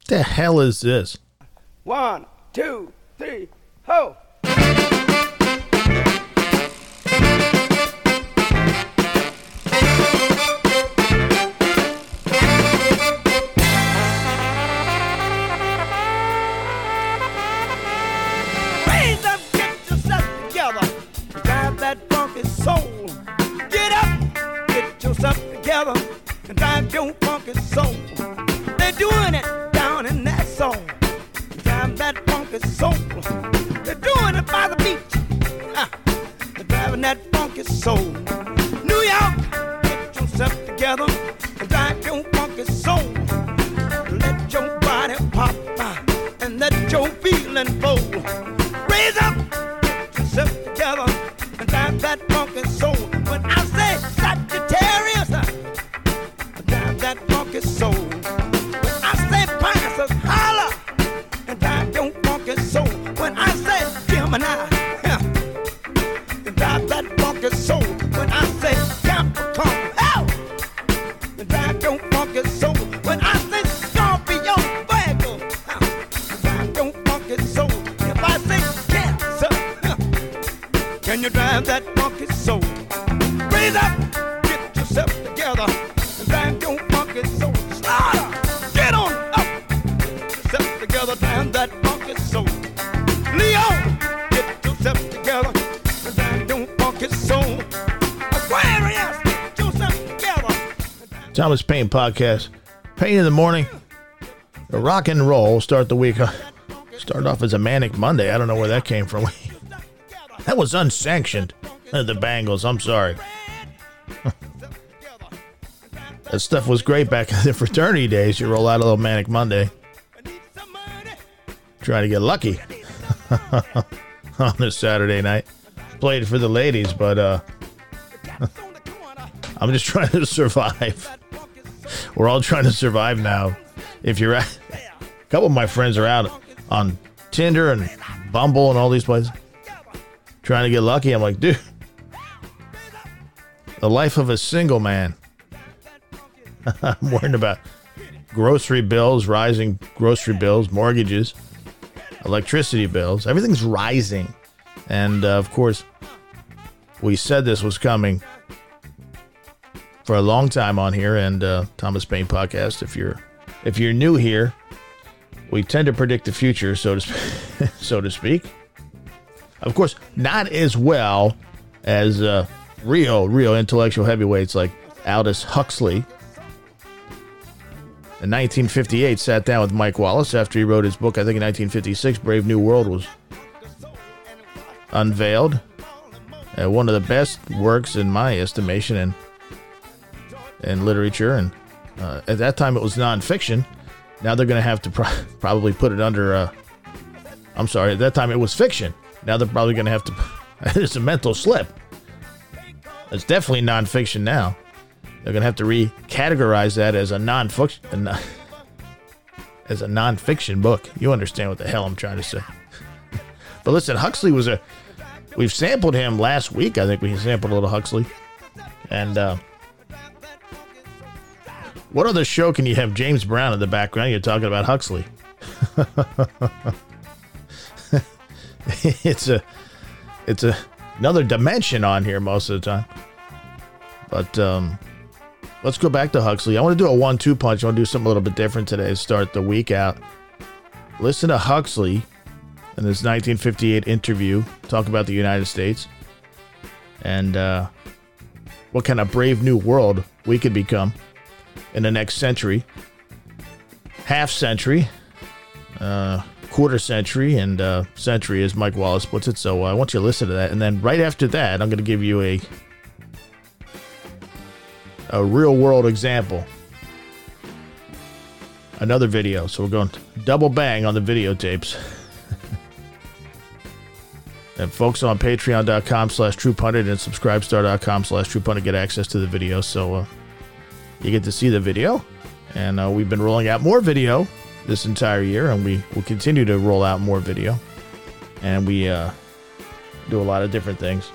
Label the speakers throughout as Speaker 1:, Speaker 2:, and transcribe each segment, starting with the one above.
Speaker 1: The hell is this?
Speaker 2: 1, 2, 3, ho! Raise up, get yourself together, drive that funky soul. Get up, get yourself together, and drive your funky soul. They're doing it down in that soul. Drive that funky soul. They're doing it by the beach. They're driving that funky soul. New York, get yourself together and drive your funky soul. Let your body pop and let your feeling flow. Raise up, get yourself together and drive that funky soul. When I say Sagittarius, drive that funky soul. When I say Pisces, holla and drive your funky soul. When I say Gemini, drive that funky soul. When I say Capricorn, drive your funky soul. When I say Scorpio, Virgo, drive your funky soul. If I say Cancer, can you drive that funky soul? Raise up, get yourself together, and drive your funky soul. Slaughter, get on up, get yourself together, drive that funky soul. Leo, get yourself together, and drive your funky soul. Aquarius, get yourself together.
Speaker 1: Thomas Paine Podcast. Paine in the morning. A rock and roll. Start the week. Start off as a manic Monday. I don't know where that came from. That was unsanctioned. The Bangles. I'm sorry. That stuff was great back in the fraternity days. You roll out a little manic Monday. Trying to get lucky on this Saturday night. Played for the ladies, but I'm just trying to survive. We're all trying to survive now. If you're at, a couple of my friends are out on Tinder and Bumble and all these places trying to get lucky. I'm like, dude, the life of a single man. I'm worrying about grocery bills, rising grocery bills, mortgages, electricity bills. Everything's rising. And of course, we said this was coming for a long time on here, and Thomas Paine Podcast. If you're new here, we tend to predict the future, so to speak. Of course, not as well as real intellectual heavyweights like Aldous Huxley. In 1958, sat down with Mike Wallace after he wrote his book. I think in 1956, Brave New World was unveiled. One of the best works in my estimation in literature, and at that time it was nonfiction. Now they're going to have to probably put it under I'm sorry, at that time it was fiction. Now they're probably going to have to it's a mental slip. It's definitely nonfiction now. They're going to have to recategorize that as a nonfiction book. You understand what the hell I'm trying to say. But listen, Huxley we've sampled him last week. I think we sampled a little Huxley. And what other show can you have James Brown in the background? You're talking about Huxley. It's another dimension on here most of the time. But let's go back to Huxley. I want to do a 1-2 punch. I want to do something a little bit different today to start the week out. Listen to Huxley in this 1958 interview talk about the United States and what kind of brave new world we could become in the next century, half century, quarter century, and century, as Mike Wallace puts it. So I want you to listen to that. And then right after that, I'm going to give you a real world example. Another video. So we're going double bang on the videotapes. And folks on patreon.com/TruePundit and subscribestar.com/TruePundit get access to the video. So you get to see the video. And we've been rolling out more video this entire year, and we will continue to roll out more video. And we do a lot of different things.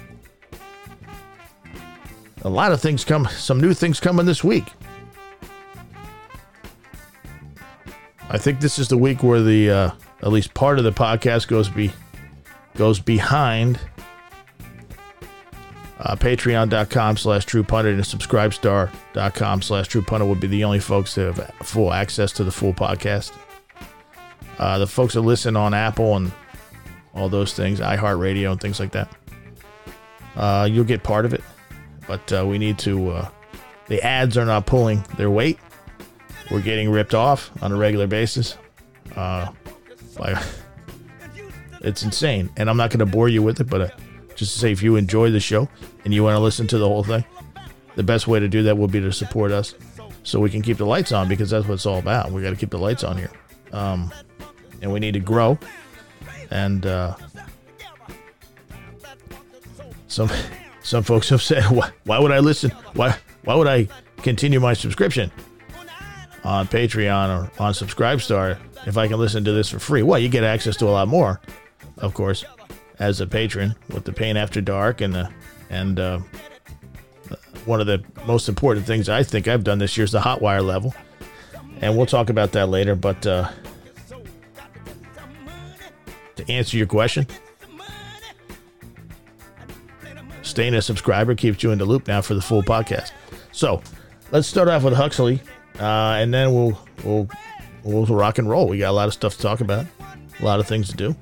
Speaker 1: A lot of things some new things coming this week. I think this is the week where the at least part of the podcast goes behind patreon.com/truepundit and subscribestar.com/truepundit would be the only folks that have full access to the full podcast. The folks that listen on Apple and all those things, iHeartRadio and things like that, you'll get part of it. But we need to, the ads are not pulling their weight. We're getting ripped off on a regular basis. It's insane. And I'm not going to bore you with it, but just to say, if you enjoy the show and you want to listen to the whole thing, the best way to do that will be to support us so we can keep the lights on, because that's what it's all about. We got to keep the lights on here. And we need to grow. And some folks have said, why would I listen? Why would I continue my subscription on Patreon or on Subscribestar if I can listen to this for free? Well, you get access to a lot more, of course, as a patron with the Pain After Dark and one of the most important things I think I've done this year is the Hotwire level, and we'll talk about that later. But to answer your question, staying a subscriber keeps you in the loop now for the full podcast. So let's start off with Huxley, and then we'll rock and roll. We got a lot of stuff to talk about, a lot of things to do.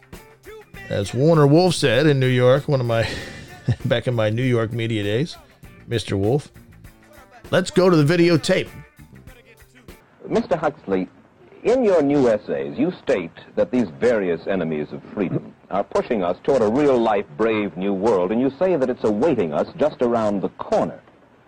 Speaker 1: As Warner Wolf said in New York, one of my back in my New York media days, Mr. Wolf. Let's go to the videotape.
Speaker 3: Mr. Huxley, in your new essays, you state that these various enemies of freedom are pushing us toward a real-life, brave new world, and you say that it's awaiting us just around the corner.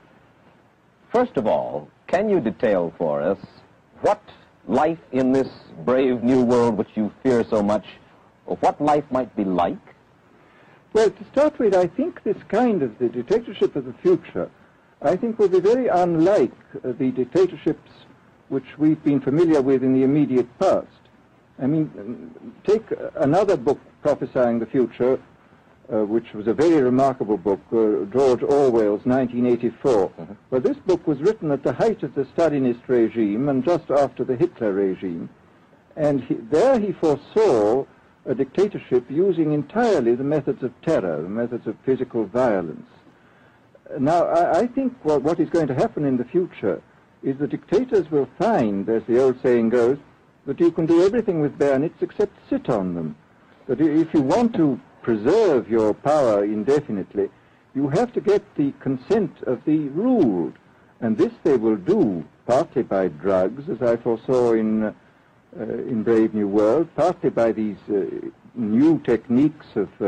Speaker 3: First of all, can you detail for us what life in this brave new world which you fear so much, or what life might be like?
Speaker 4: Well, to start with, I think this kind of the dictatorship of the future, I think will be very unlike the dictatorships which we've been familiar with in the immediate past. I mean, take another book prophesying the future, which was a very remarkable book, George Orwell's 1984. Mm-hmm. Well, this book was written at the height of the Stalinist regime and just after the Hitler regime. And there he foresaw a dictatorship using entirely the methods of terror, the methods of physical violence. Now, I think what is going to happen in the future is the dictators will find, as the old saying goes, that you can do everything with bayonets except sit on them. That if you want to preserve your power indefinitely, you have to get the consent of the ruled. And this they will do partly by drugs, as I foresaw in Brave New World, partly by these new techniques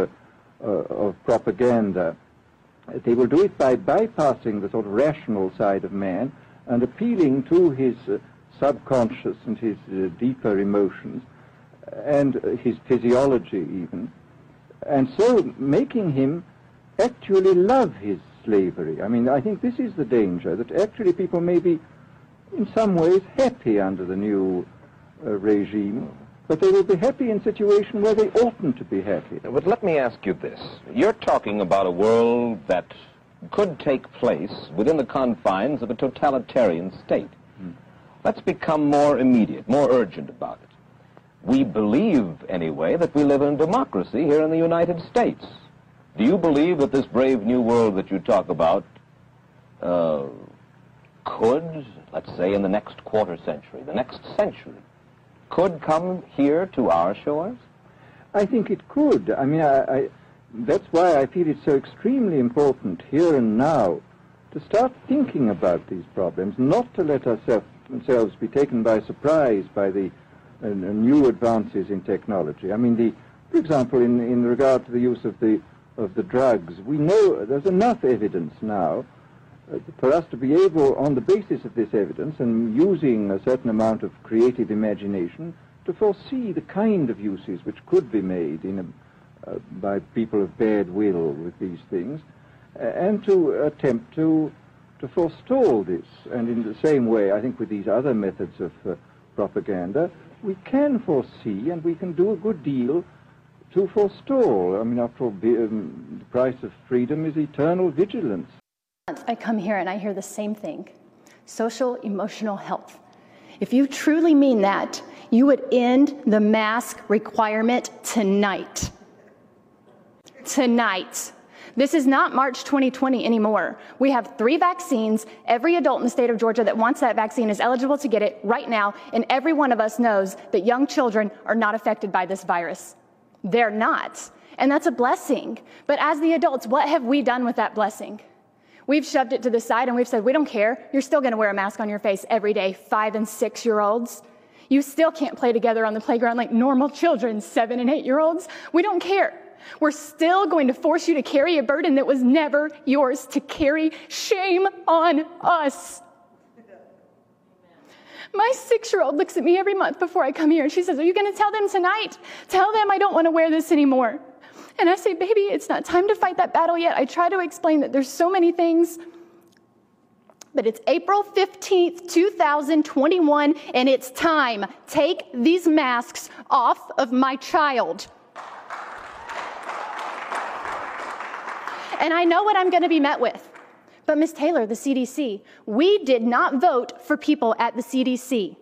Speaker 4: of propaganda. They will do it by bypassing the sort of rational side of man and appealing to his subconscious and his deeper emotions and his physiology even, and so making him actually love his slavery. I mean, I think this is the danger, that actually people may be in some ways happy under the new regime, but they will be happy in a situation where they oughtn't to be happy.
Speaker 3: But let me ask you this. You're talking about a world that could take place within the confines of a totalitarian state. Let's become more immediate, more urgent about it. We believe, anyway, that we live in democracy here in the United States. Do you believe that this brave new world that you talk about could, let's say, in the next quarter century, the next century, could come here to our shores?
Speaker 4: I think it could. I mean, that's why I feel it's so extremely important here and now to start thinking about these problems, not to let ourselves be taken by surprise by the new advances in technology. I mean, for example, in regard to the use of the drugs, we know there's enough evidence now for us to be able, on the basis of this evidence and using a certain amount of creative imagination, to foresee the kind of uses which could be made by people of bad will with these things, and to attempt to forestall this. And in the same way, I think with these other methods of propaganda, we can foresee and we can do a good deal to forestall. I mean, after all, the price of freedom is eternal vigilance.
Speaker 5: I come here and I hear the same thing: social emotional health. if you truly mean that, you would end the mask requirement tonight. Tonight. This is not March 2020 anymore. We have 3 vaccines. Every adult in the state of Georgia that wants that vaccine is eligible to get it right now, and every one of us knows that young children are not affected by this virus. They're not, and that's a blessing. But as the adults, what have we done with that blessing? We've shoved it to the side and we've said, we don't care. You're still going to wear a mask on your face every day, 5 and 6-year-olds. You still can't play together on the playground like normal children, 7 and 8-year-olds. We don't care. We're still going to force you to carry a burden that was never yours to carry. Shame on us. My 6-year-old looks at me every month before I come here and she says, are you going to tell them tonight? Tell them I don't want to wear this anymore. And I say, baby, it's not time to fight that battle yet. I try to explain that there's so many things, but it's April 15th, 2021, and it's time. Take these masks off of my child. And I know what I'm going to be met with. But Ms. Taylor, the CDC, we did not vote for people at the CDC.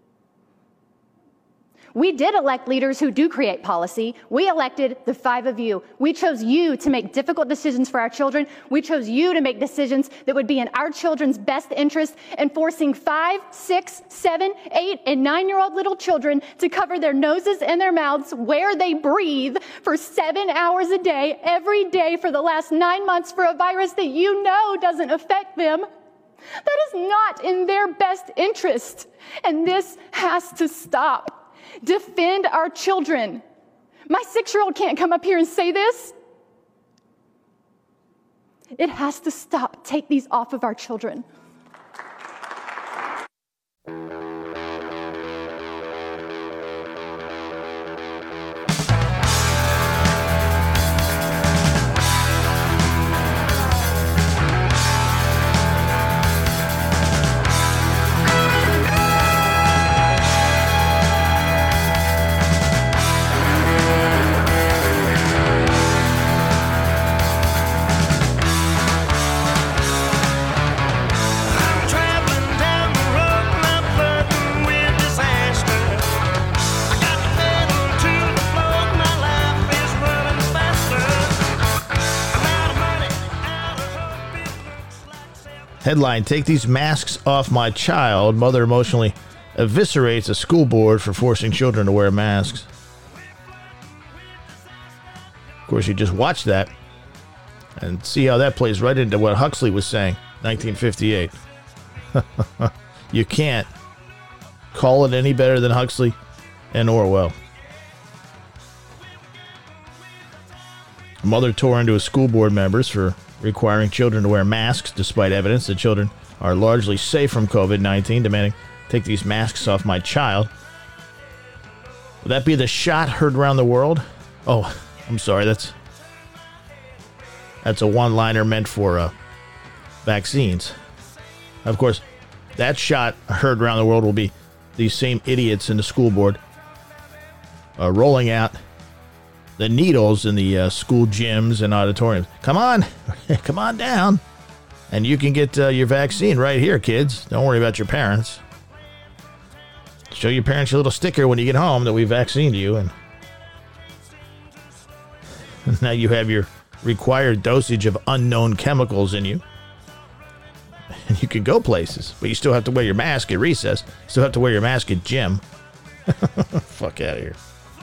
Speaker 5: We did elect leaders who do create policy. We elected the 5 of you. We chose you to make difficult decisions for our children. We chose you to make decisions that would be in our children's best interest, and forcing 5, 6, 7, 8, and 9-year-old little children to cover their noses and their mouths where they breathe for 7 hours a day, every day for the last 9 months for a virus that you know doesn't affect them. That is not in their best interest, and this has to stop. Defend our children. My 6-year-old can't come up here and say this. It has to stop. Take these off of our children.
Speaker 1: Headline, take these masks off my child. Mother emotionally eviscerates a school board for forcing children to wear masks. Of course, you just watch that and see how that plays right into what Huxley was saying, 1958. You can't call it any better than Huxley and Orwell. A mother tore into a school board members for requiring children to wear masks despite evidence that children are largely safe from COVID-19, demanding, take these masks off my child. Would that be the shot heard around the world? Oh, I'm sorry, that's a one-liner meant for vaccines. Of course, that shot heard around the world will be these same idiots in the school board rolling out the needles in the school gyms and auditoriums. Come on, come on down, and you can get your vaccine right here, kids. Don't worry about your parents. Show your parents your little sticker when you get home that we vaccinated you, and now you have your required dosage of unknown chemicals in you. And you can go places, but you still have to wear your mask at recess. Still have to wear your mask at gym. Fuck out of here.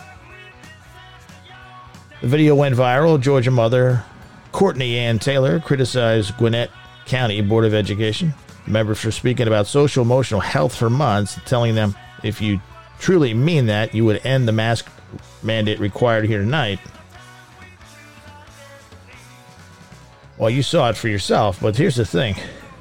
Speaker 1: The video went viral. Georgia mother Courtney Ann Taylor criticized Gwinnett County Board of Education members for speaking about social emotional health for months, telling them if you truly mean that, you would end the mask mandate required here tonight. Well, you saw it for yourself, but here's the thing.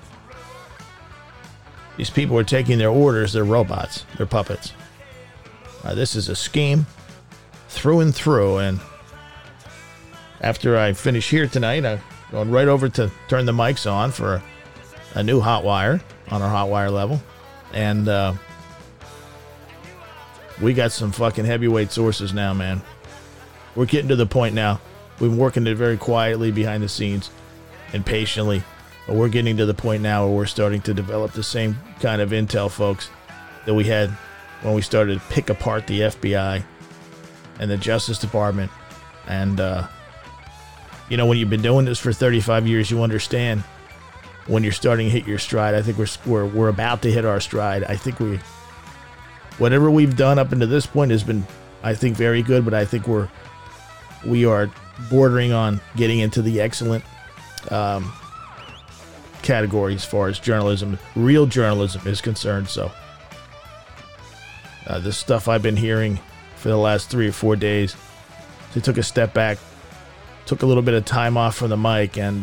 Speaker 1: These people are taking their orders. They're robots. They're puppets. This is a scheme through and through, and after I finish here tonight, I'm going right over to turn the mics on for a new hot wire on our hot wire level. And we got some fucking heavyweight sources now, man. We're getting to the point now. We've been working it very quietly behind the scenes and patiently. But we're getting to the point now where we're starting to develop the same kind of intel, folks, that we had when we started to pick apart the FBI and the Justice Department. And, when you've been doing this for 35 years, you understand when you're starting to hit your stride. I think we're about to hit our stride. I think whatever we've done up until this point has been, I think, very good, but I think we are bordering on getting into the excellent category as far as journalism, real journalism is concerned. So this stuff I've been hearing for the last 3 or 4 days, so I took a step back, took a little bit of time off from the mic, and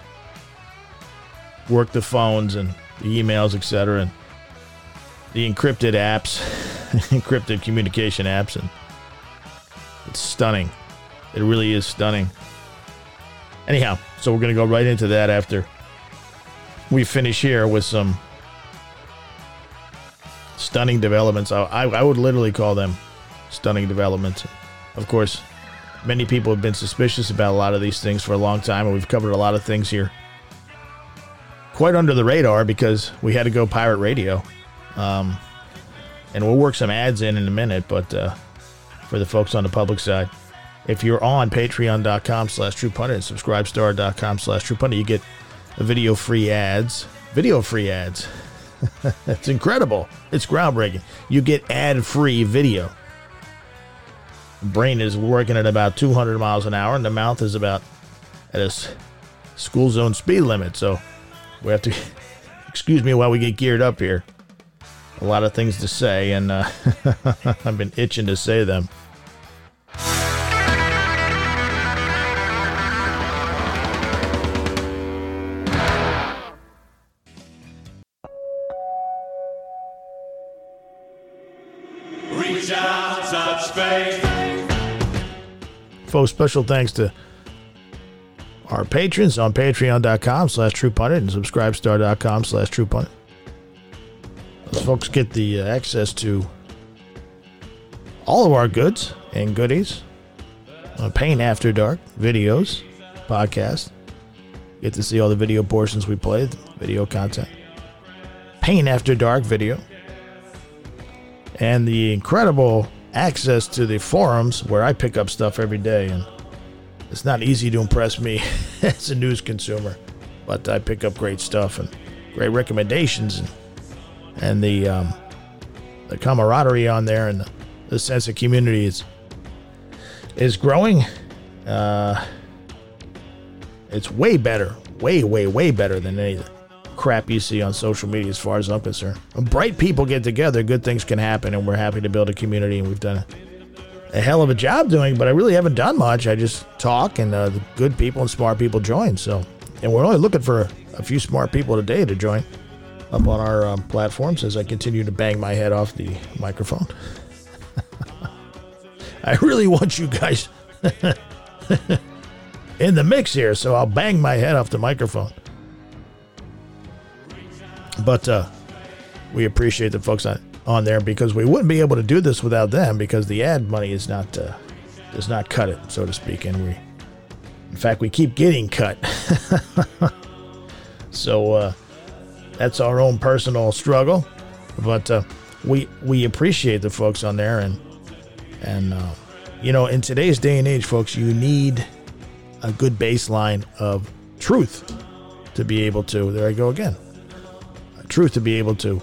Speaker 1: worked the phones and the emails, etc., and the encrypted apps, encrypted communication apps, and it's stunning. It really is stunning. Anyhow, so we're going to go right into that after we finish here with some stunning developments. I would literally call them stunning developments. Of course, many people have been suspicious about a lot of these things for a long time, and we've covered a lot of things here quite under the radar because we had to go pirate radio. And we'll work some ads in a minute, but for the folks on the public side, if you're on patreon.com/TruePundit and subscribestar.com/TruePundit, you get video-free ads. Video-free ads. That's incredible. It's groundbreaking. You get ad-free video. The brain is working at about 200 miles an hour, and the mouth is about at a school zone speed limit. So we have to, excuse me while we get geared up here. A lot of things to say, and I've been itching to say them.
Speaker 6: Reach out, touch faith.
Speaker 1: Folks, special thanks to our patrons on patreon.com/TruePundit and subscribestar.com/TruePundit. Those folks get the access to all of our goods and goodies. Pain After Dark videos, podcast. Get to see all the video portions we play, video content. Pain After Dark video. And the incredible access to the forums where I pick up stuff every day. And it's not easy to impress me as a news consumer, but I pick up great stuff and great recommendations, and the camaraderie on there, and the sense of community is growing. It's way better, way better than any crap you see on social media as far as I'm concerned. When bright people get together, good things can happen, and we're happy to build a community, and we've done a hell of a job doing, but I really haven't done much. I just talk, and the good people and smart people join. So, and we're only looking for a few smart people today to join up on our platforms as I continue to bang my head off the microphone. I really want you guys in the mix here, so I'll bang my head off the microphone. But we appreciate the folks on there, because we wouldn't be able to do this without them, because the ad money is not does not cut it, so to speak, and in fact we keep getting cut. So that's our own personal struggle, but we appreciate the folks on there, and in today's day and age, folks, you need a good baseline of truth to be able to, there I go again, truth to be able to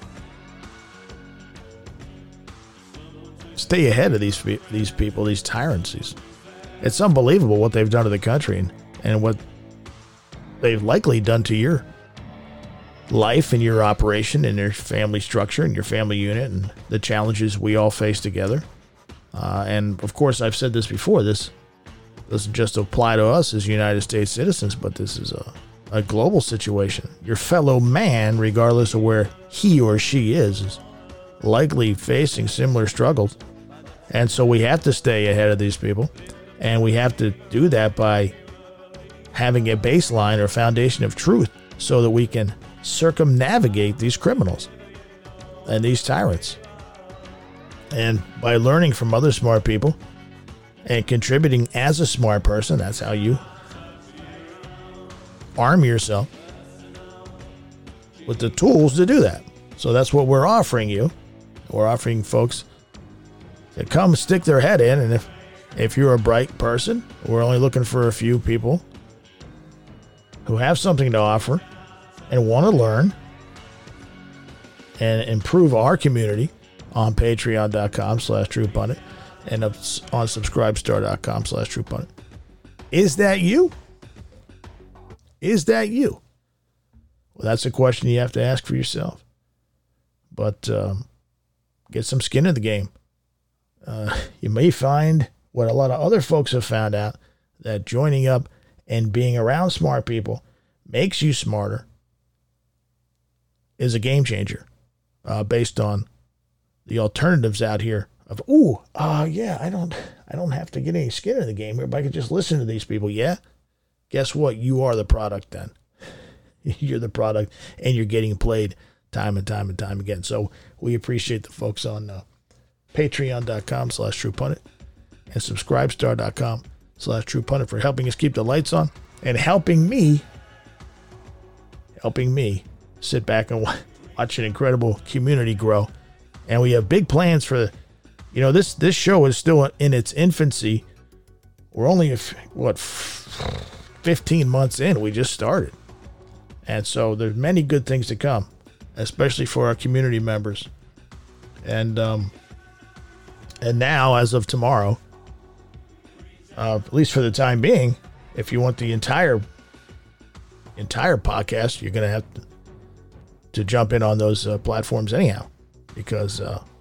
Speaker 1: stay ahead of these people, these tyrants. It's unbelievable what they've done to the country, and what they've likely done to your life and your operation and your family structure and your family unit, and the challenges we all face together. And of course, I've said this before, this doesn't just apply to us as United States citizens, but this is a global situation. Your fellow man, regardless of where he or she is likely facing similar struggles. And so we have to stay ahead of these people, and we have to do that by having a baseline or foundation of truth, so that we can circumnavigate these criminals and these tyrants. And by learning from other smart people and contributing as a smart person, that's how you arm yourself with the tools to do that. So that's what we're offering you We're offering folks to come stick their head in, and if you're a bright person, we're only looking for a few people who have something to offer and want to learn and improve our community on patreon.com/truepundit and on subscribestar.com/truepundit. Is that you? Is that you? Well, that's a question you have to ask for yourself. But get some skin in the game. You may find what a lot of other folks have found out, that joining up and being around smart people makes you smarter, is a game changer based on the alternatives out here of, yeah, I don't have to get any skin in the game here, but I can just listen to these people. Yeah. Guess what? You are the product then. You're the product, and you're getting played time and time and time again. So we appreciate the folks on patreon.com/truepundit and subscribestar.com/truepundit for helping us keep the lights on and helping me sit back and watch an incredible community grow. And we have big plans for, this show is still in its infancy. We're only, 15 months in. We just started. And so there's many good things to come, especially for our community members. And now, as of tomorrow, at least for the time being, if you want the entire podcast, you're going to have to jump in on those platforms anyhow, because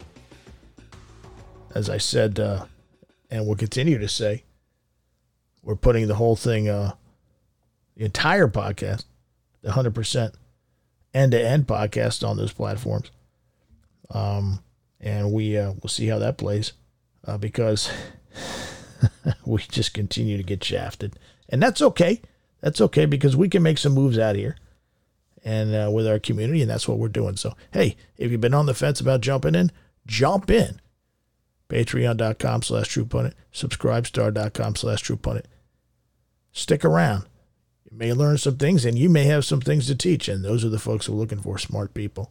Speaker 1: as I said, and will continue to say, we're putting the whole thing, the entire podcast, the 100% end-to-end podcast on those platforms. And we'll see how that plays, because we just continue to get shafted. And that's okay. That's okay, because we can make some moves out here and with our community, and that's what we're doing. So, hey, if you've been on the fence about jumping in, jump in. Patreon.com/truepundit, subscribestar.com/truepundit. Stick around. You may learn some things, and you may have some things to teach, and those are the folks who are looking for smart people.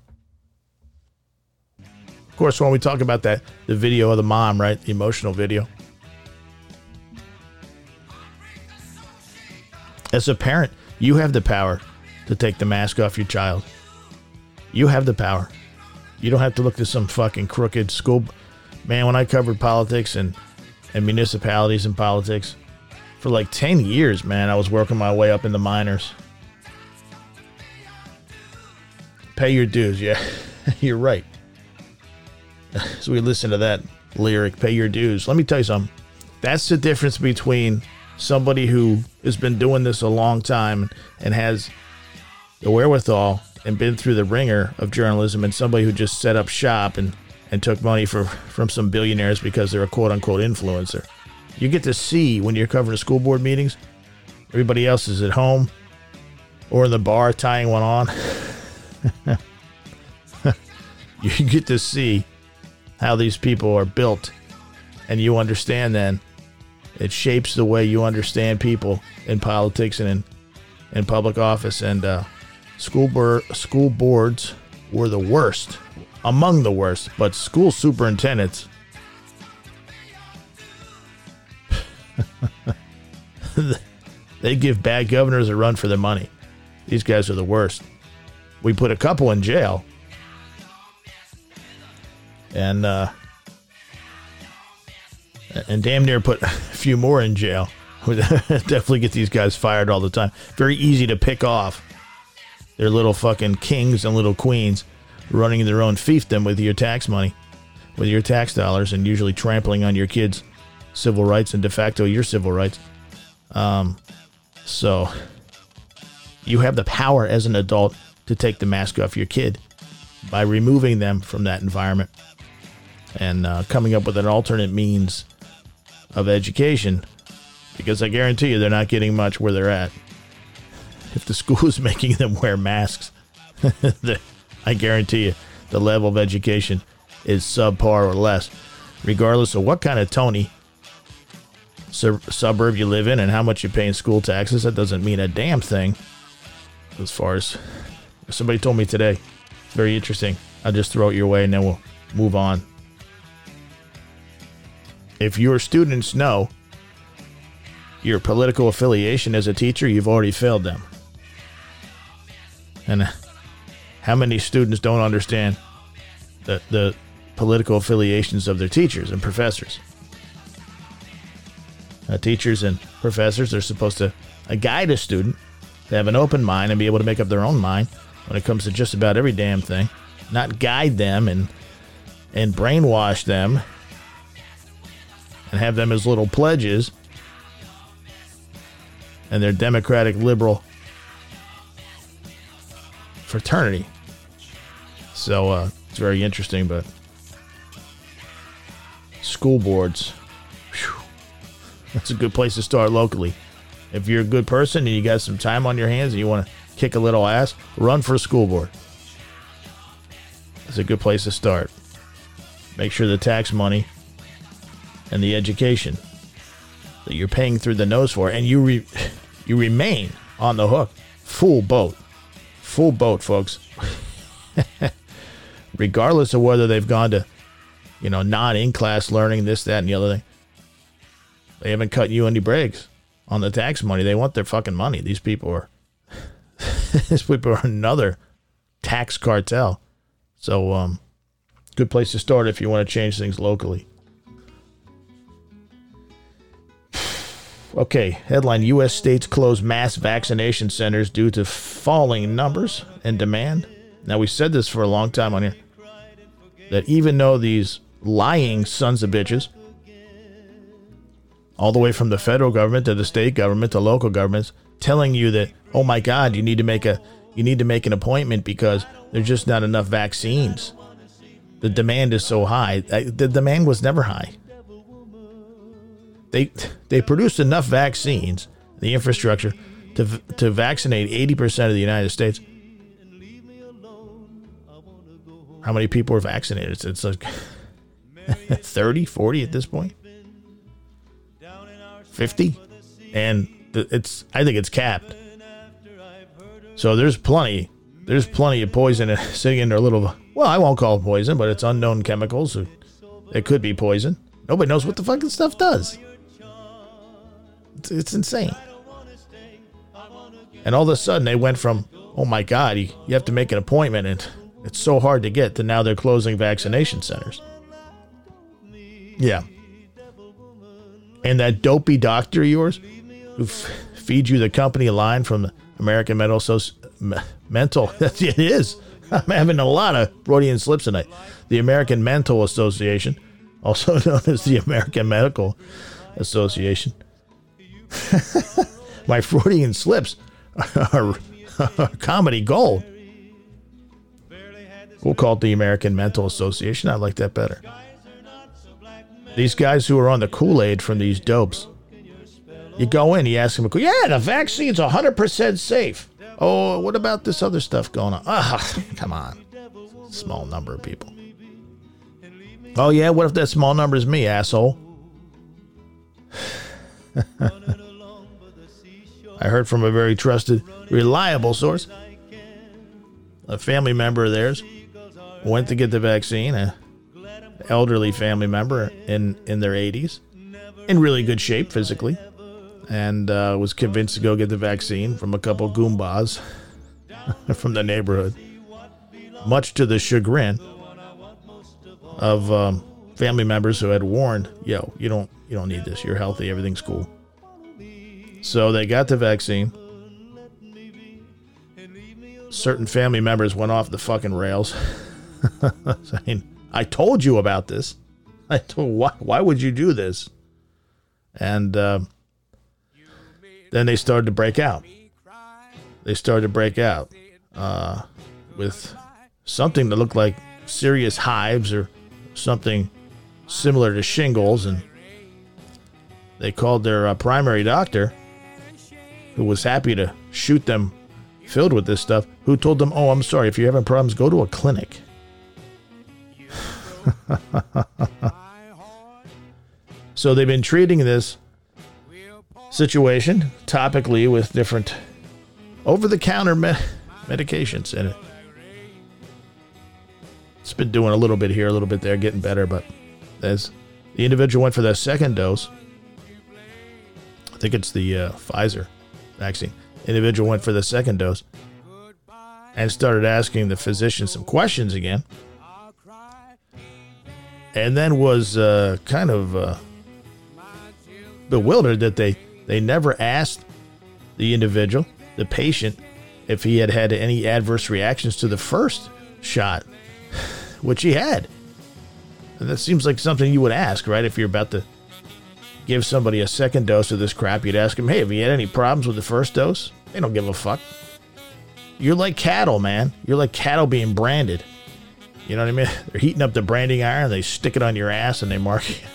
Speaker 1: Of course, when we talk about the video of the mom, right, the emotional video, as a parent, you have the power to take the mask off your child. You have the power. You don't have to look to some fucking crooked school. Man, when I covered politics and municipalities and politics for like 10 years, man, I was working my way up in the minors. Pay your dues. Yeah, you're right. So we listen to that lyric, pay your dues. Let me tell you something. That's the difference between somebody who has been doing this a long time and has the wherewithal and been through the ringer of journalism, and somebody who just set up shop and took money from some billionaires because they're a quote-unquote influencer. You get to see, when you're covering school board meetings, everybody else is at home or in the bar tying one on. You get to see how these people are built, and you understand then it shapes the way you understand people in politics and in public office. And school boards were the worst, among the worst, but school superintendents, they give bad governors a run for their money. These guys are the worst. We put a couple in jail, and damn near put a few more in jail. Definitely get these guys fired all the time. Very easy to pick off. They're little fucking kings and little queens running their own fiefdom with your tax money, with your tax dollars, and usually trampling on your kids' civil rights and de facto your civil rights. So you have the power as an adult to take the mask off your kid by removing them from that environment and coming up with an alternate means of education, because I guarantee you they're not getting much where they're at. If the school is making them wear masks, I guarantee you the level of education is subpar or less, regardless of what kind of Tony suburb you live in and how much you pay in school taxes. That doesn't mean a damn thing. As far as somebody told me today, it's very interesting. I'll just throw it your way and then move on. If your students know your political affiliation as a teacher, you've already failed them. And how many students don't understand the political affiliations of their teachers and professors? Teachers and professors are supposed to guide a student to have an open mind and be able to make up their own mind when it comes to just about every damn thing, not guide them and brainwash them and have them as little pledges and their democratic liberal fraternity. So it's very interesting, but school boards, whew, that's a good place to start locally. If you're a good person and you got some time on your hands and you want to kick a little ass, run for a school board. It's a good place to start. Make sure the tax money and the education that you're paying through the nose for, and you remain on the hook. Full boat, folks. Regardless of whether they've gone to, non-in-class learning, this, that, and the other thing. They haven't cut you any breaks on the tax money. They want their fucking money. These people are another tax cartel. So, good place to start if you want to change things locally. Okay, headline: U.S. states close mass vaccination centers due to falling numbers and demand. Now, we said this for a long time on here, that even though these lying sons of bitches, all the way from the federal government to the state government to local governments, telling you that, oh my God, you need to make an appointment because there's just not enough vaccines. The demand is so high. The demand was never high. They produced enough vaccines, the infrastructure, to vaccinate 80% of the United States. How many people are vaccinated? It's like 30, 40 at this point. 50? And I think it's capped. So there's plenty of poison sitting in their little, well, I won't call it poison, but it's unknown chemicals. It could be poison. Nobody knows what the fucking stuff does. It's insane. And all of a sudden they went from, oh my God, you have to make an appointment and it's so hard to get, to now they're closing vaccination centers. Yeah. And that dopey doctor of yours who feeds you the company line from the American Mental it is. I'm having a lot of Freudian slips tonight. The American Mental Association, also known as the American Medical Association. My Freudian slips are comedy gold. We'll call it the American Mental Association. I like that better. These guys who are on the Kool-Aid from these dopes. You go in, you ask them, yeah, the vaccine's 100% safe. Oh, what about this other stuff going on? Come on. Small number of people. Oh, yeah, what if that small number is me, asshole? I heard from a very trusted, reliable source. A family member of theirs went to get the vaccine, an elderly family member in their 80s, in really good shape physically, and was convinced to go get the vaccine from a couple Goombas from the neighborhood, much to the chagrin of family members who had warned, yo, you don't need this, you're healthy, everything's cool. So they got the vaccine. Certain family members went off the fucking rails. Saying, I told you about this. Why would you do this? And then they started to break out. With something that looked like serious hives or something similar to shingles. And they called their primary doctor, who was happy to shoot them filled with this stuff, who told them, oh, I'm sorry, if you're having problems, go to a clinic. So they've been treating this situation topically with different over-the-counter medications, and it's It's been doing a little bit here, a little bit there, getting better, but as the individual went for the second dose, I think it's the Pfizer vaccine. Individual went for the second dose and started asking the physician some questions again. And then was kind of bewildered that they never asked the individual, the patient, if he had had any adverse reactions to the first shot, which he had. And that seems like something you would ask, right? If you're about to give somebody a second dose of this crap, you'd ask them, hey, have you had any problems with the first dose? They don't give a fuck. You're like cattle, man. You're like cattle being branded. You know what I mean? They're heating up the branding iron, they stick it on your ass, and they mark you.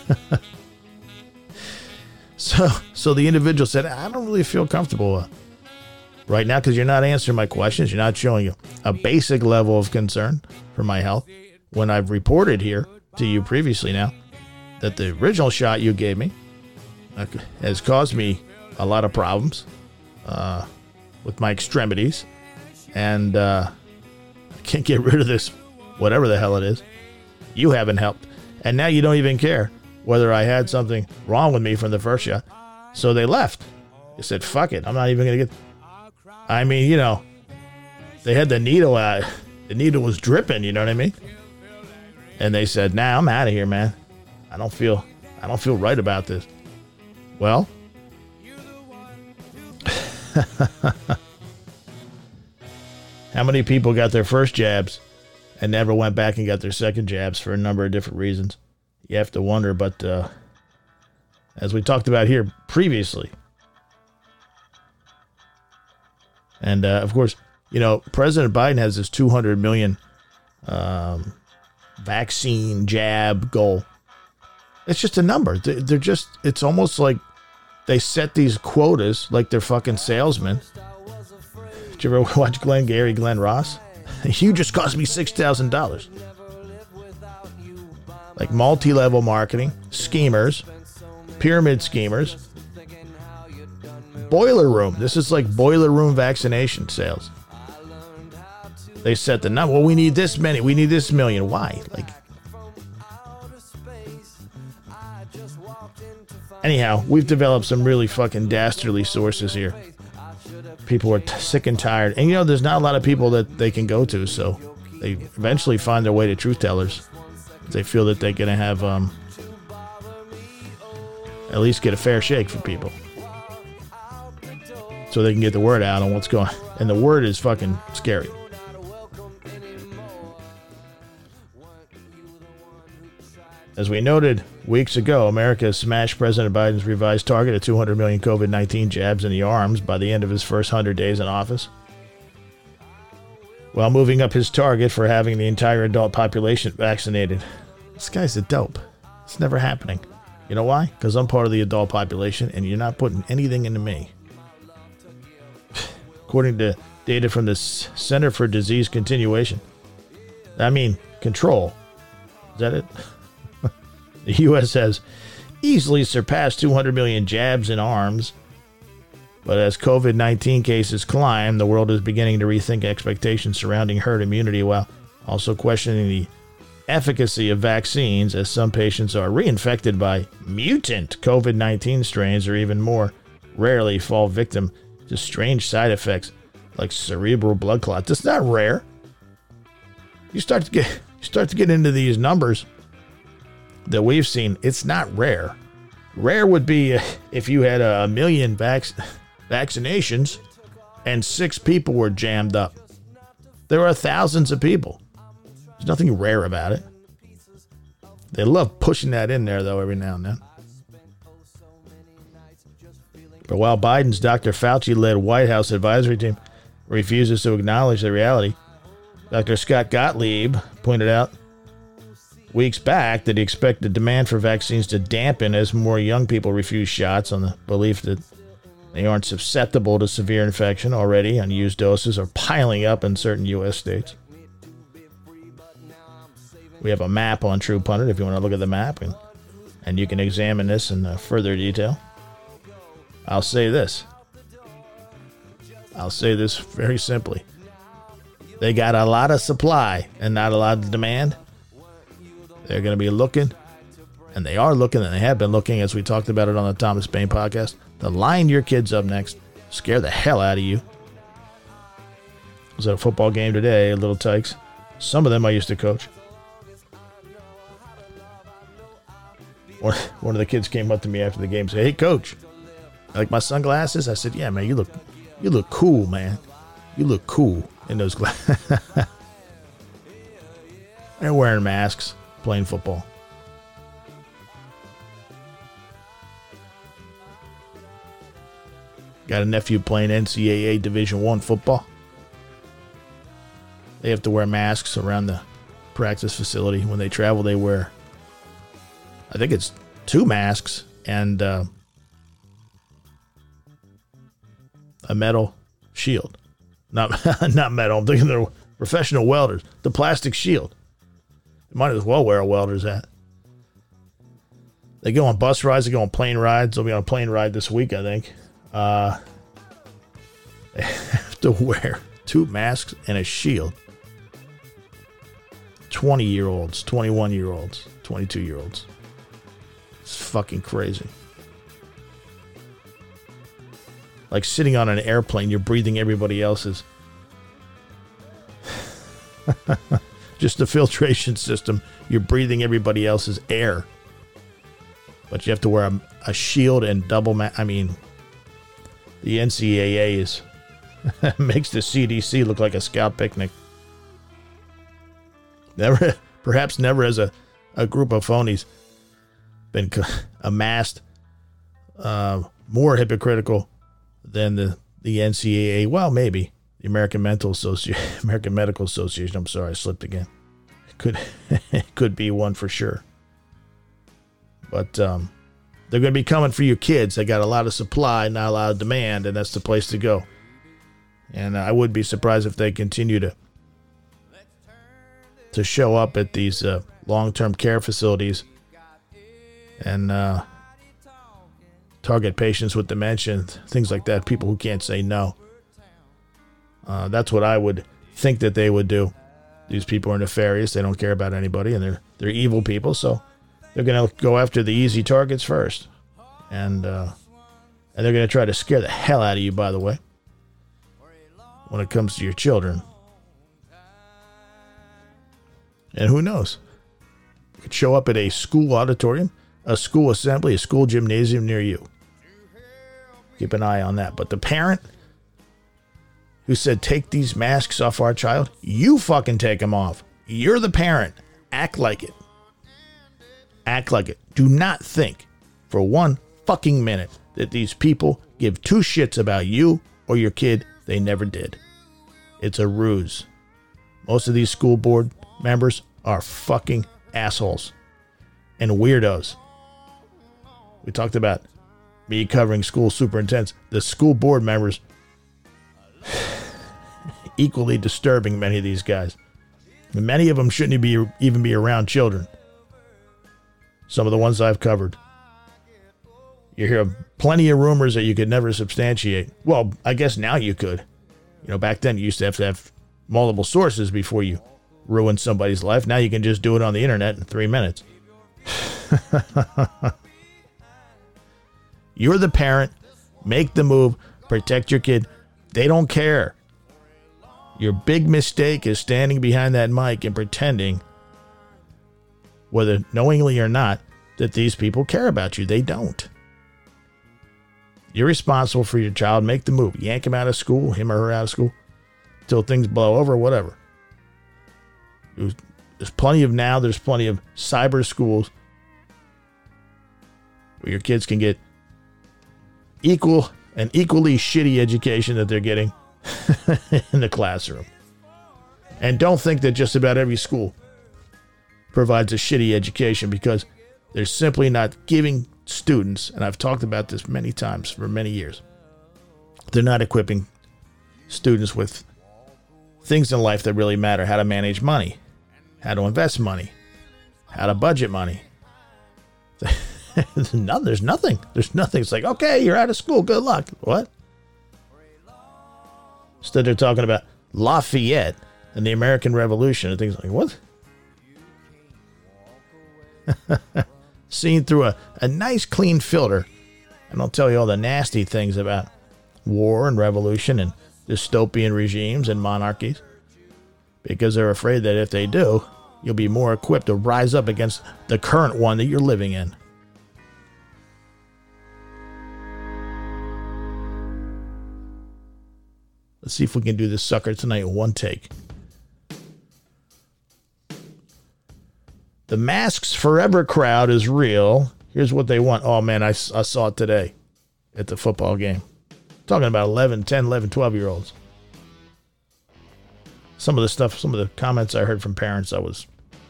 Speaker 1: So the individual said, I don't really feel comfortable right now because you're not answering my questions. You're not showing a basic level of concern for my health. When I've reported here to you previously now that the original shot you gave me has caused me a lot of problems with my extremities, and I can't get rid of this, whatever the hell it is. You haven't helped, and now you don't even care whether I had something wrong with me from the first shot. So they left. They said, fuck it, I'm not even going to get... I mean, you know, they had the needle out. The needle was dripping, you know what I mean? And they said, nah, I'm out of here, man. I don't feel right about this. Well, how many people got their first jabs and never went back and got their second jabs for a number of different reasons? You have to wonder, but as we talked about here previously, and of course, you know, President Biden has this 200 million vaccine jab goal. It's just a number. They're just, it's almost like they set these quotas like they're fucking salesmen. Did you ever watch Glenn Ross? You just cost me $6,000. Like multi-level marketing, schemers, pyramid schemers, boiler room. This is like boiler room vaccination sales. They set the number. Well, we need this many. We need this million. Why? Like, anyhow, we've developed some really fucking dastardly sources here. People are sick and tired. And, you know, there's not a lot of people that they can go to, so they eventually find their way to truth tellers. They feel that they're going to have, at least get a fair shake from people. So they can get the word out on what's going on. And the word is fucking scary. As we noted weeks ago, America has smashed President Biden's revised target of 200 million COVID-19 jabs in the arms by the end of his first 100 days in office, while moving up his target for having the entire adult population vaccinated. This guy's a dope. It's never happening. You know why? Because I'm part of the adult population, and you're not putting anything into me. According to data from the Center for Disease Control. Is that it? The U.S. has easily surpassed 200 million jabs in arms, but as COVID-19 cases climb, the world is beginning to rethink expectations surrounding herd immunity while also questioning the efficacy of vaccines, as some patients are reinfected by mutant COVID-19 strains or even more rarely fall victim to strange side effects like cerebral blood clots. It's not rare. You start to get into these numbers that we've seen. It's not rare. Rare would be if you had a million vaccinations and 6 people were jammed up. There are thousands of people. There's nothing rare about it. They love pushing that in there, though, every now and then. But while Biden's Dr. Fauci-led White House advisory team refuses to acknowledge the reality, Dr. Scott Gottlieb pointed out weeks back that he expected demand for vaccines to dampen as more young people refuse shots on the belief that they aren't susceptible to severe infection. Already unused doses are piling up in certain U.S. states. We have a map on True Pundit if you want to look at the map, and you can examine this in further detail. I'll say this very simply. They got a lot of supply and not a lot of demand, They're going to be looking, and they are looking, and they have been looking, as we talked about it on the Thomas Paine podcast, to line your kids up next, scare the hell out of you. I was at a football game today, Little Tykes. Some of them I used to coach. One of the kids came up to me after the game and said, "Hey, coach, like my sunglasses?" I said, "Yeah, man, you look cool, man. You look cool in those glasses." They're wearing masks, playing football. Got a nephew playing NCAA Division I football. They have to wear masks around the practice facility. When they travel, they wear, I think it's 2 masks and a metal shield. Not metal. I'm thinking they're professional welders. The plastic shield. They might as well wear a welder's hat. They go on bus rides. They go on plane rides. They'll be on a plane ride this week, I think. They have to wear 2 masks and a shield. 20-year-olds, 21-year-olds, 22-year-olds. It's fucking crazy. Like sitting on an airplane, you're breathing everybody else's. Just the filtration system, you're breathing everybody else's air. But you have to wear a shield and double I mean, the NCAA is makes the CDC look like a scout picnic. Perhaps never has a group of phonies been amassed more hypocritical than the NCAA. Well, maybe the American Medical Association. I'm sorry, I slipped again. Could be one for sure. But they're going to be coming for your kids. They got a lot of supply, not a lot of demand, and that's the place to go. And I would be surprised if they continue to show up at these long-term care facilities and target patients with dementia, things like that, people who can't say no. That's what I would think that they would do. These people are nefarious. They don't care about anybody, and they're evil people, so they're going to go after the easy targets first. And they're going to try to scare the hell out of you, by the way, when it comes to your children. And who knows? You could show up at a school auditorium, a school assembly, a school gymnasium near you. Keep an eye on that. But the parent who said, "Take these masks off our child," you fucking take them off. You're the parent. Act like it. Act like it. Do not think for one fucking minute that these people give 2 shits about you or your kid. They never did. It's a ruse. Most of these school board members are fucking assholes and weirdos. We talked about me covering school superintendents. The school board members, equally disturbing, many of these guys. And many of them shouldn't even be around children. Some of the ones I've covered. You hear plenty of rumors that you could never substantiate. Well, I guess now you could. You know, back then you used to have multiple sources before you ruin somebody's life. Now you can just do it on the internet in 3 minutes. You're the parent. Make the move. Protect your kid. They don't care. Your big mistake is standing behind that mic and pretending, whether knowingly or not, that these people care about you. They don't. You're responsible for your child. Make the move. Yank him out of school, him or her out of school, till things blow over, whatever. There's plenty of cyber schools where your kids can get equally shitty education that they're getting in the classroom. And don't think that just about every school provides a shitty education, because they're simply not giving students, and I've talked about this many times for many years, they're not equipping students with things in life that really matter. How to manage money, how to invest money, how to budget money. There's nothing. It's like, okay, you're out of school. Good luck. What? Instead, they're talking about Lafayette and the American Revolution and things like, what? seen through a nice clean filter. And I'll tell you all the nasty things about war and revolution and dystopian regimes and monarchies, because they're afraid that if they do, you'll be more equipped to rise up against the current one that you're living in. Let's see if we can do this sucker tonight in one take. The Masks Forever crowd is real. Here's what they want. Oh, man, I saw it today at the football game. Talking about 10, 11, 12-year-olds. Some of the comments I heard from parents, told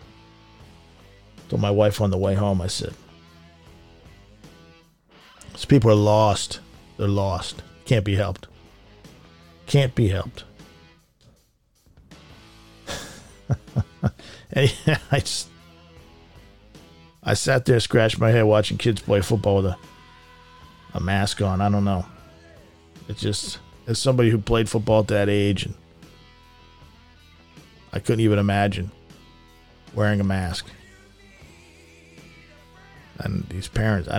Speaker 1: my wife on the way home, I said, these people are lost. They're lost. Can't be helped. Can't be helped. And I sat there, scratched my head watching kids play football with a mask on. I don't know. It's just, as somebody who played football at that age, and I couldn't even imagine wearing a mask. And these parents,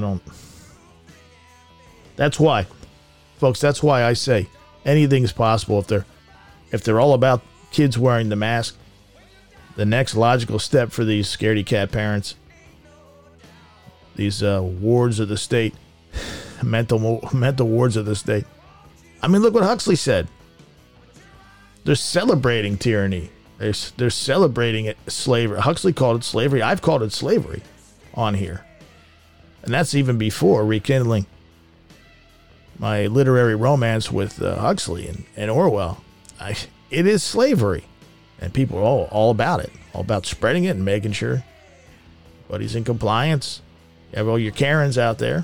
Speaker 1: that's why, folks, that's why I say anything's possible. If they're all about kids wearing the mask, the next logical step for these scaredy cat parents, these wards of the state, mental wards of the state. I mean, look what Huxley said. They're celebrating tyranny. They're celebrating slavery. Huxley called it slavery. I've called it slavery on here. And that's even before rekindling my literary romance with Huxley and Orwell. It is slavery. And people are all about it. All about spreading it and making sure everybody's in compliance. You have all your Karens out there.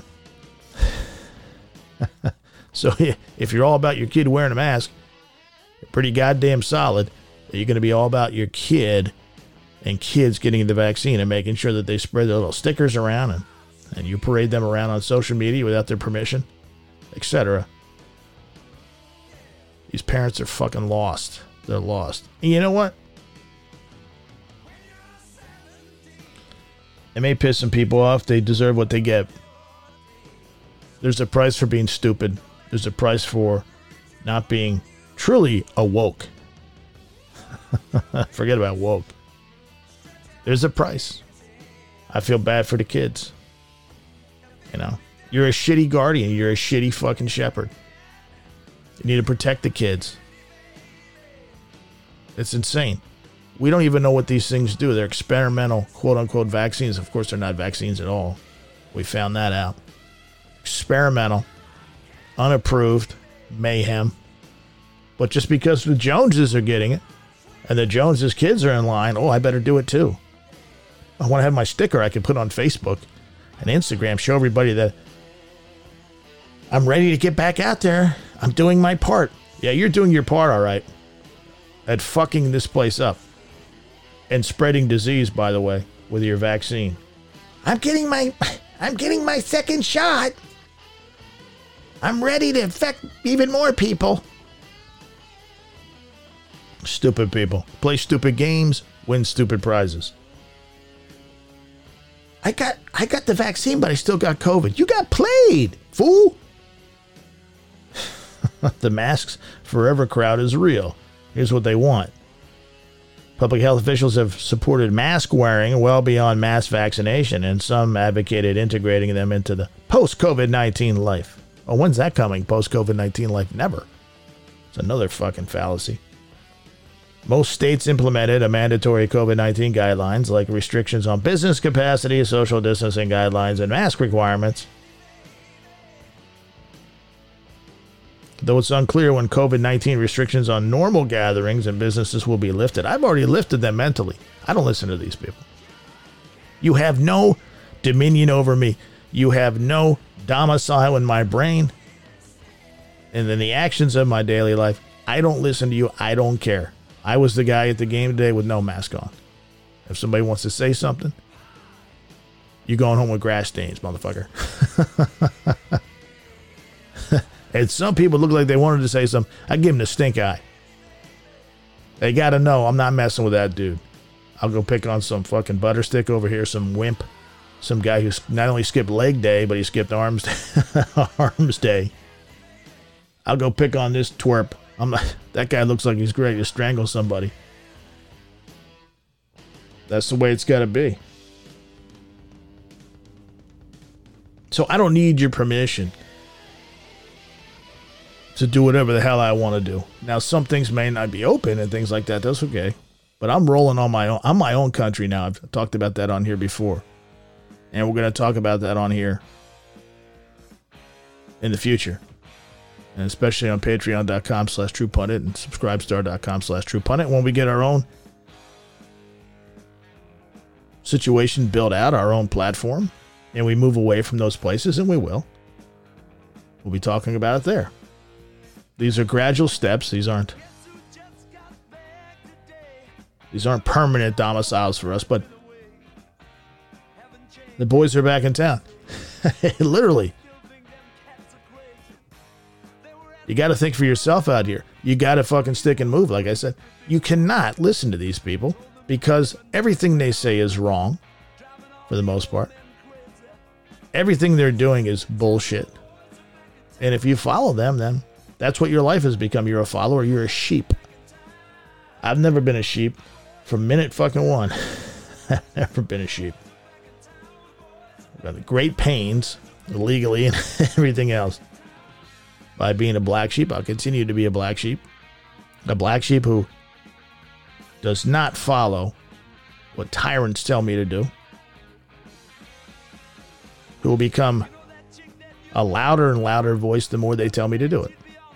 Speaker 1: So if you're all about your kid wearing a mask, you're pretty goddamn solid. You're going to be all about your kid and kids getting the vaccine and making sure that they spread their little stickers around and you parade them around on social media without their permission, etc. These parents are fucking lost. They're lost. And you know what? It may piss some people off. They deserve what they get. There's a price for being stupid. There's a price for not being truly awoke. Forget about woke. There's a price. I feel bad for the kids. You know, you're a shitty guardian. You're a shitty fucking shepherd. You need to protect the kids. It's insane. We don't even know what these things do. They're experimental, quote-unquote, vaccines. Of course, they're not vaccines at all. We found that out. Experimental, unapproved, mayhem. But just because the Joneses are getting it, and the Joneses' kids are in line, I better do it too. I want to have my sticker I can put on Facebook and Instagram, show everybody that I'm ready to get back out there. I'm doing my part. Yeah, you're doing your part, all right, at fucking this place up. And spreading disease, by the way, with your vaccine. I'm getting my second shot. I'm ready to infect even more people. Stupid people. Play stupid games, win stupid prizes. I got the vaccine, but I still got COVID. You got played, fool. The Masks Forever crowd is real. Here's what they want. Public health officials have supported mask wearing well beyond mass vaccination, and some advocated integrating them into the post-COVID-19 life. Oh, when's that coming? Post-COVID-19 life? Never. It's another fucking fallacy. Most states implemented a mandatory COVID-19 guidelines like restrictions on business capacity, social distancing guidelines, and mask requirements. Though it's unclear when COVID-19 restrictions on normal gatherings and businesses will be lifted. I've already lifted them mentally. I don't listen to these people. You have no dominion over me. You have no domicile in my brain and in the actions of my daily life. I don't listen to you. I don't care. I was the guy at the game today with no mask on. If somebody wants to say something, you're going home with grass stains, motherfucker. And some people look like they wanted to say something. I give them the stink eye. They got to know I'm not messing with that dude. I'll go pick on some fucking butter stick over here, some wimp some guy who not only skipped leg day, but he skipped arms day. I'll go pick on this twerp. That guy looks like he's ready to strangle somebody. That's the way it's got to be. So I don't need your permission to do whatever the hell I want to do. Now, some things may not be open and things like that. That's okay. But I'm rolling on my own. I'm my own country now. I've talked about that on here before. And we're going to talk about that on here in the future. And especially on patreon.com/truepundit and subscribestar.com/truepundit when we get our own situation built out, our own platform, and we move away from those places, and we will. We'll be talking about it there. These are gradual steps. These aren't permanent domiciles for us, but the boys are back in town. Literally. You got to think for yourself out here. You got to fucking stick and move. Like I said, you cannot listen to these people because everything they say is wrong for the most part. Everything they're doing is bullshit. And if you follow them, then that's what your life has become. You're a follower. You're a sheep. I've never been a sheep from minute fucking one. I've never been a sheep. I've got the great pains legally and everything else. By being a black sheep, I'll continue to be a black sheep. A black sheep who does not follow what tyrants tell me to do. Who will become a louder and louder voice the more they tell me to do it.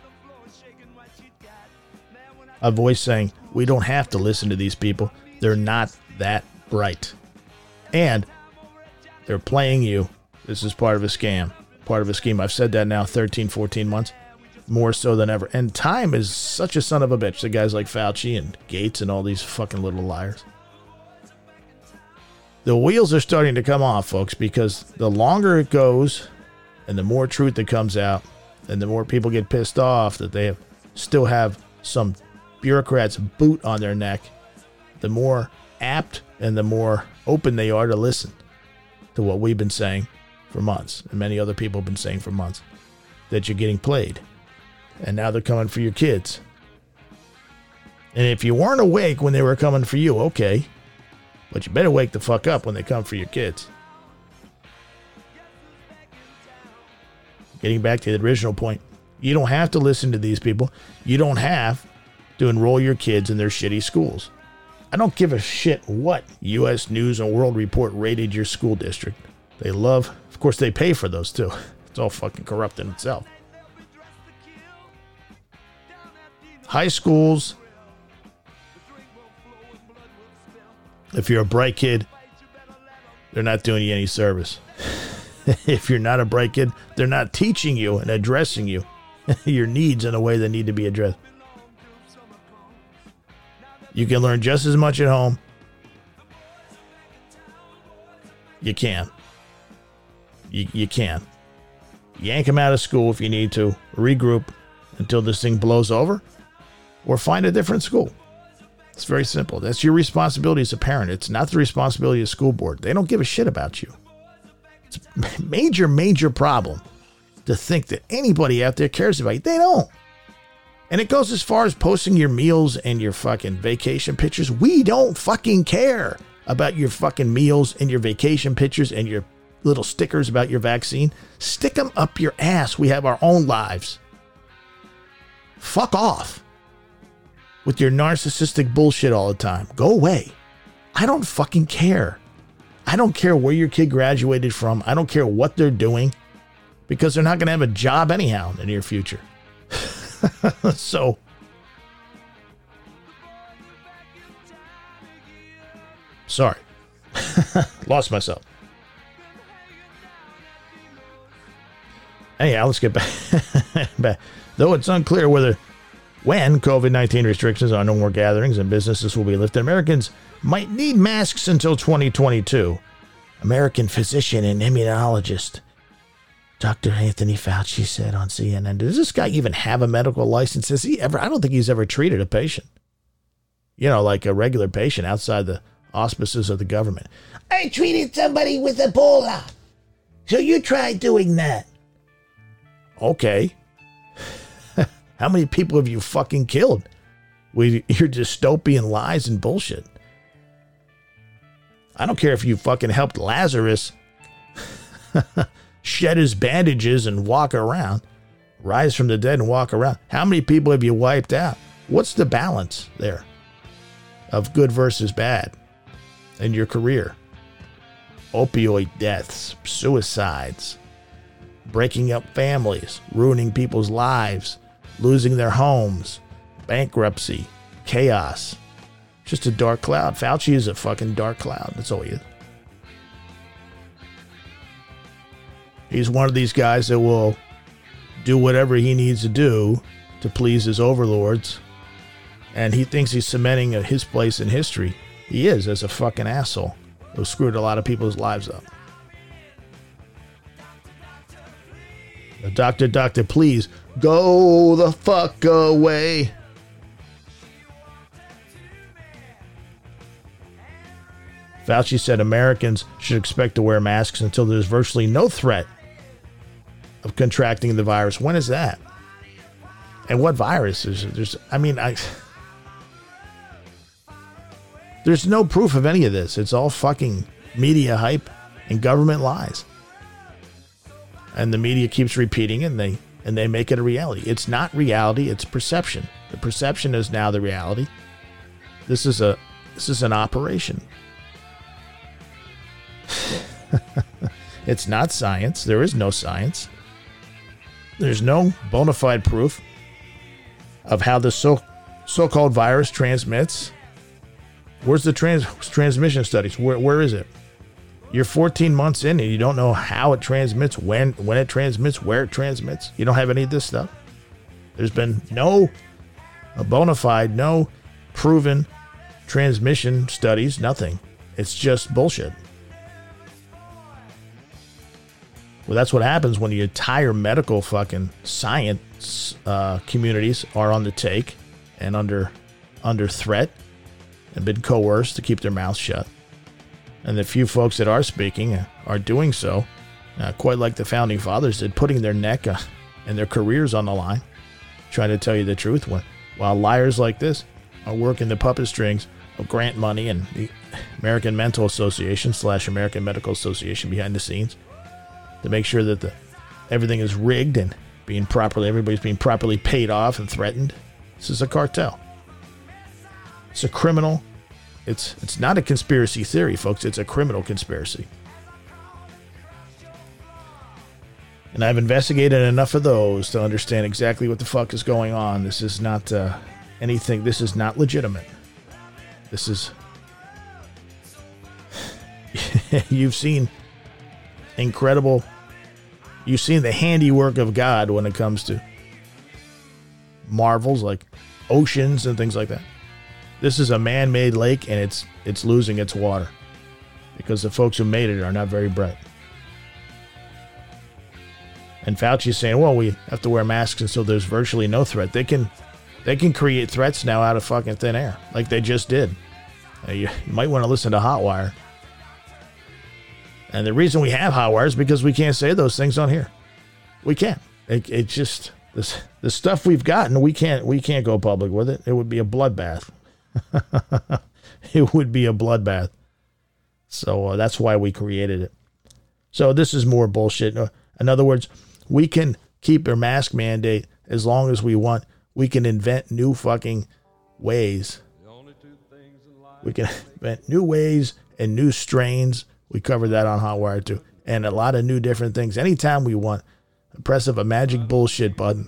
Speaker 1: A voice saying, we don't have to listen to these people. They're not that bright. And they're playing you. This is part of a scam. Part of a scheme. I've said that now 13, 14 months. More so than ever. And time is such a son of a bitch. The guys like Fauci and Gates and all these fucking little liars. The wheels are starting to come off, folks, because the longer it goes and the more truth that comes out and the more people get pissed off that they still have some bureaucrats' boot on their neck, the more apt and the more open they are to listen to what we've been saying for months, and many other people have been saying for months, that you're getting played. And now they're coming for your kids. And if you weren't awake when they were coming for you, okay, but you better wake the fuck up when they come for your kids. Getting back to the original point, you don't have to listen to these people. You don't have to enroll your kids in their shitty schools. I don't give a shit what U.S. News and World Report rated your school district. They love, of course, they pay for those too. It's all fucking corrupt in itself. High schools, if you're a bright kid, they're not doing you any service. If you're not a bright kid, they're not teaching you and addressing you, your needs in a way that need to be addressed. You can learn just as much at home. You can. You can. Yank them out of school if you need to. Regroup until this thing blows over. Or find a different school. It's very simple. That's your responsibility as a parent. It's not the responsibility of the school board. They don't give a shit about you. It's a major, major problem to think that anybody out there cares about you. They don't. And it goes as far as posting your meals and your fucking vacation pictures. We don't fucking care about your fucking meals and your vacation pictures and your little stickers about your vaccine. Stick them up your ass. We have our own lives. Fuck off with your narcissistic bullshit all the time. Go away. I don't fucking care. I don't care where your kid graduated from. I don't care what they're doing, because they're not going to have a job anyhow in the near future. So, sorry. Lost myself. Anyhow, let's get back. Though it's unclear when COVID-19 restrictions on no more gatherings and businesses will be lifted, Americans might need masks until 2022. American physician and immunologist Dr. Anthony Fauci said on CNN. Does this guy even have a medical license? Has he ever? I don't think he's ever treated a patient. You know, like a regular patient outside the auspices of the government. I treated somebody with Ebola, so you try doing that. Okay. How many people have you fucking killed with your dystopian lies and bullshit? I don't care if you fucking helped Lazarus shed his bandages and walk around, rise from the dead and walk around. How many people have you wiped out? What's the balance there of good versus bad in your career? Opioid deaths, suicides, breaking up families, ruining people's lives, losing their homes, bankruptcy, chaos. Just a dark cloud. Fauci is a fucking dark cloud. That's all he is. He's one of these guys that will do whatever he needs to do to please his overlords. And he thinks he's cementing his place in history. He is, as a fucking asshole who screwed a lot of people's lives up. Doctor, please go the fuck away. Fauci said Americans should expect to wear masks until there's virtually no threat of contracting the virus. When is that? And what virus is it? There's no proof of any of this. It's all fucking media hype and government lies. And the media keeps repeating it, and they make it a reality. It's not reality, it's perception. The perception is now the reality. This is an operation. It's not science. There is no science. There's no bona fide proof of how the so-called virus transmits. Where's the transmission studies? Where is it? You're 14 months in and you don't know how it transmits, when it transmits, where it transmits. You don't have any of this stuff. There's been no bona fide, no proven transmission studies, nothing. It's just bullshit. Well, that's what happens when the entire medical fucking science communities are on the take and under threat and been coerced to keep their mouths shut. And the few folks that are speaking are doing so, quite like the founding fathers did, putting their neck and their careers on the line, trying to tell you the truth, while liars like this are working the puppet strings of grant money and the American Mental Association / American Medical Association behind the scenes to make sure that everything is rigged and everybody's being properly paid off and threatened. This is a cartel. It's a criminal. It's not a conspiracy theory, folks. It's a criminal conspiracy. And I've investigated enough of those to understand exactly what the fuck is going on. This is not anything. This is not legitimate. This is... You've seen incredible... You've seen the handiwork of God when it comes to marvels like oceans and things like that. This is a man-made lake, and it's losing its water because the folks who made it are not very bright. And Fauci's saying, well, we have to wear masks until there's virtually no threat. They can create threats now out of fucking thin air, like they just did. You might want to listen to Hotwire. And the reason we have Hotwire is because we can't say those things on here. We can't. It just the stuff we've gotten, we can't go public with it. It would be a bloodbath. It would be a bloodbath. So that's why we created it. So this is more bullshit. In other words, we can keep our mask mandate as long as we want. We can invent new fucking ways. We can invent new ways and new strains. We covered that on Hotwire too. And a lot of new different things. Anytime we want, press of a magic bullshit button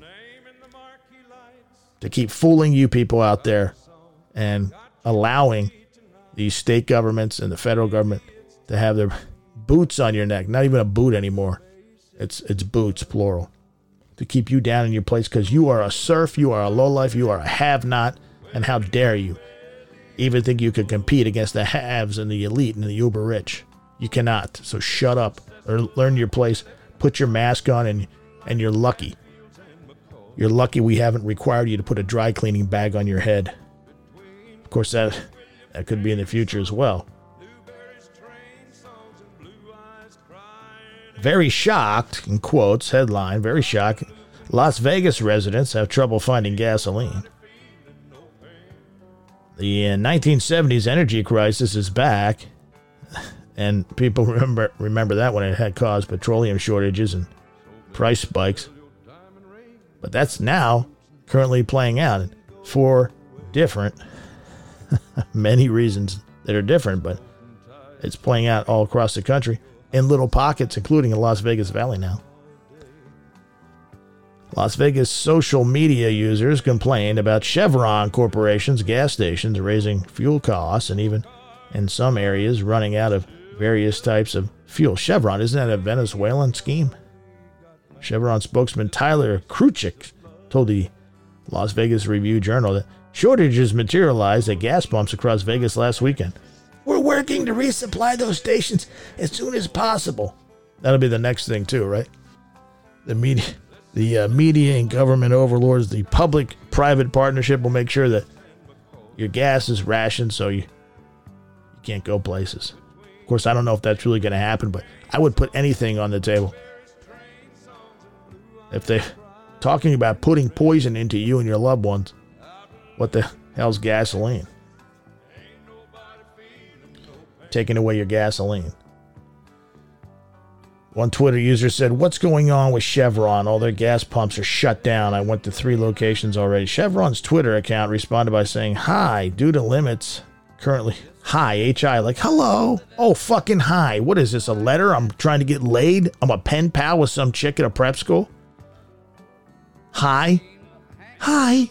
Speaker 1: to keep fooling you people out there and allowing these state governments and the federal government to have their boots on your neck. Not even a boot anymore. It's boots, plural. To keep you down in your place because you are a serf, you are a lowlife, you are a have-not, and how dare you even think you could compete against the haves and the elite and the uber rich. You cannot. So shut up or learn your place. Put your mask on and you're lucky. You're lucky we haven't required you to put a dry cleaning bag on your head. Of course, that could be in the future as well. Very shocked, in quotes, headline, very shocked. Las Vegas residents have trouble finding gasoline. The 1970s energy crisis is back, and people remember that when it had caused petroleum shortages and price spikes. But that's now currently playing out for different, many reasons that are different, but it's playing out all across the country in little pockets, including the Las Vegas Valley now. Las Vegas social media users complained about Chevron Corporation's gas stations raising fuel costs and even in some areas running out of various types of fuel. Chevron, isn't that a Venezuelan scheme? Chevron spokesman Tyler Kruchik told the Las Vegas Review-Journal that shortages materialized at gas pumps across Vegas last weekend. We're working to resupply those stations as soon as possible. That'll be the next thing too, right? The media and government overlords, the public-private partnership will make sure that your gas is rationed so you can't go places. Of course, I don't know if that's really going to happen, but I would put anything on the table. If they're talking about putting poison into you and your loved ones, what the hell's gasoline? Taking away your gasoline. One Twitter user said, "What's going on with Chevron? All their gas pumps are shut down. I went to 3 locations already." Chevron's Twitter account responded by saying, "Hi, due to limits currently." Hi, H-I, like, hello? Oh, fucking hi. What is this, a letter? I'm trying to get laid? I'm a pen pal with some chick at a prep school? Hi? Hi?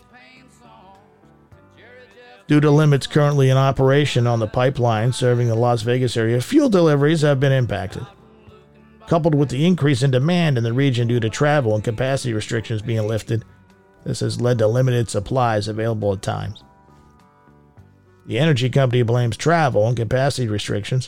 Speaker 1: Due to limits currently in operation on the pipeline serving the Las Vegas area, fuel deliveries have been impacted. Coupled with the increase in demand in the region due to travel and capacity restrictions being lifted, this has led to limited supplies available at times. The energy company blames travel and capacity restrictions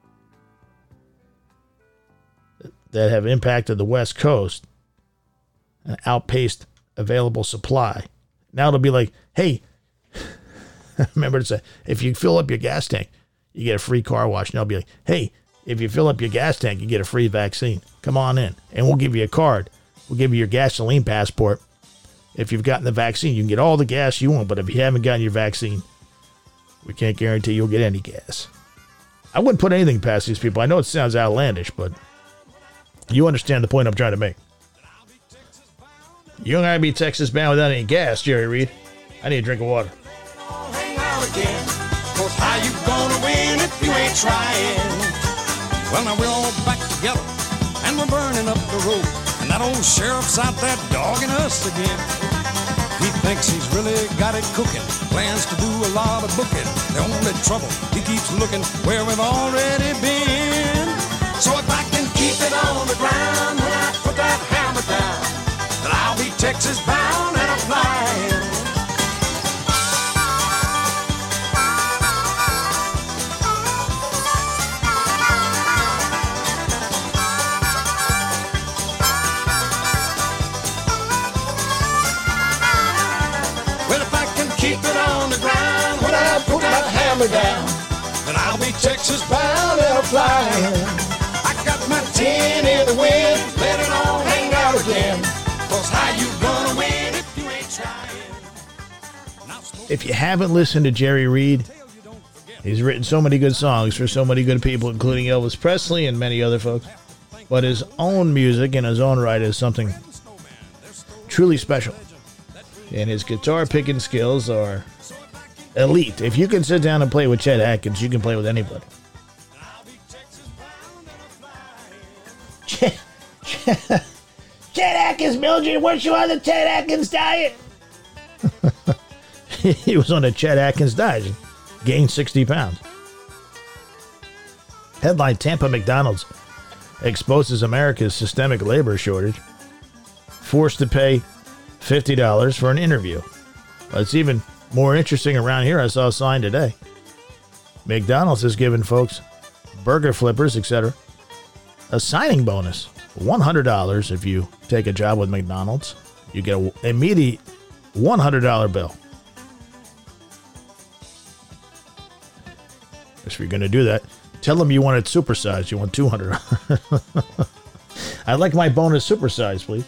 Speaker 1: that have impacted the West Coast and outpaced available supply. Now it'll be like, hey, remember to say, if you fill up your gas tank, you get a free car wash. And I'll be like, hey, if you fill up your gas tank, you get a free vaccine. Come on in, and we'll give you a card. We'll give you your gasoline passport. If you've gotten the vaccine, you can get all the gas you want, but if you haven't gotten your vaccine, we can't guarantee you'll get any gas. I wouldn't put anything past these people. I know it sounds outlandish, but you understand the point I'm trying to make. You don't gotta be Texas bound without any gas, Jerry Reed. I need a drink of water.
Speaker 6: Hang out again, 'cause how you gonna win if you ain't trying? Well, now we're all back together, and we're burning up the road, and that old sheriff's out there dogging us again. He thinks he's really got it cooking, plans to do a lot of booking. The only trouble, he keeps looking where we've already been. So if I can keep it on the ground when I put that hammer down, then I'll be Texas bound and I'm flying. Down, and I'll be Texas bound and flying. I got my tin in the wind, let it all hang out again. 'Cause how you gonna win if you ain't trying?
Speaker 1: If you haven't listened to Jerry Reed, he's written so many good songs for so many good people, including Elvis Presley and many other folks. But his own music in his own right is something truly special. And his guitar picking skills are elite. If you can sit down and play with Chet Atkins, you can play with anybody. Chet Atkins, Mildred, weren't you on the Chet Atkins diet? He was on a Chet Atkins diet. He gained 60 pounds. Headline: Tampa McDonald's exposes America's systemic labor shortage. Forced to pay $50 for an interview. Well, it's even more interesting around here. I saw a sign today. McDonald's has given folks, burger flippers, etc., a signing bonus. $100 if you take a job with McDonald's. You get an immediate $100 bill. If you're going to do that, tell them you want it supersized. You want $200. I'd like my bonus supersize, please.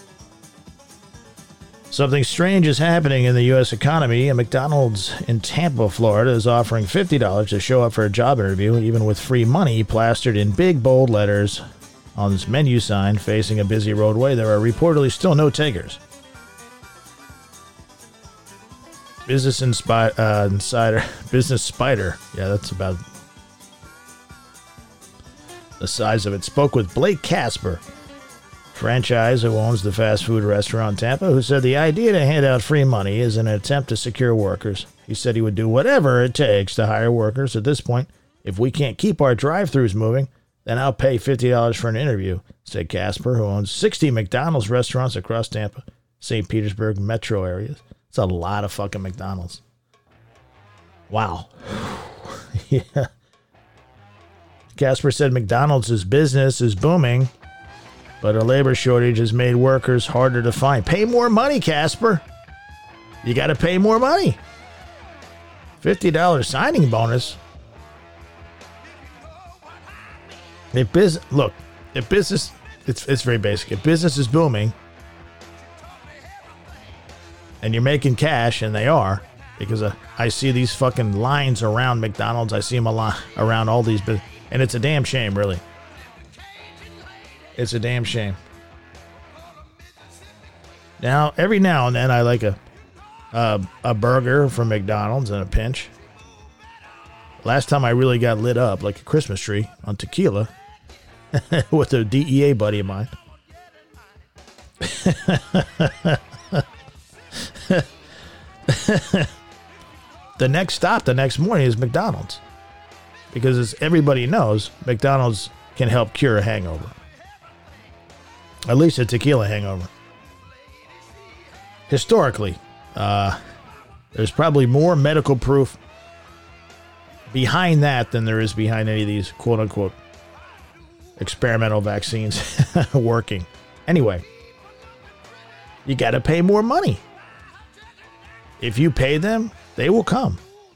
Speaker 1: Something strange is happening in the U.S. economy. A McDonald's in Tampa, Florida is offering $50 to show up for a job interview, even with free money plastered in big, bold letters on this menu sign facing a busy roadway. There are reportedly still no takers. Business Spider. Yeah, that's about the size of it. Spoke with Blake Casper, franchise who owns the fast food restaurant in Tampa, who said the idea to hand out free money is an attempt to secure workers. He said he would do whatever it takes to hire workers. At this point, if we can't keep our drive-thrus moving, then I'll pay $50 for an interview, said Casper, who owns 60 McDonald's restaurants across Tampa, St. Petersburg metro areas. It's a lot of fucking McDonald's. Wow. Yeah. Casper said McDonald's business is booming, but a labor shortage has made workers harder to find. Pay more money, Casper. You got to pay more money. $50 signing bonus. If business, it's very basic. If business is booming and you're making cash, and they are, because I see these fucking lines around McDonald's. I see them a lot around all these, and it's a damn shame, really. It's a damn shame. Now, every now and then, I like a burger from McDonald's in a pinch. Last time I really got lit up like a Christmas tree on tequila with a DEA buddy of mine. The next stop the next morning is McDonald's. Because as everybody knows, McDonald's can help cure a hangover. At least a tequila hangover. Historically, there's probably more medical proof behind that than there is behind any of these quote-unquote experimental vaccines working. Anyway, you got to pay more money. If you pay them, they will come.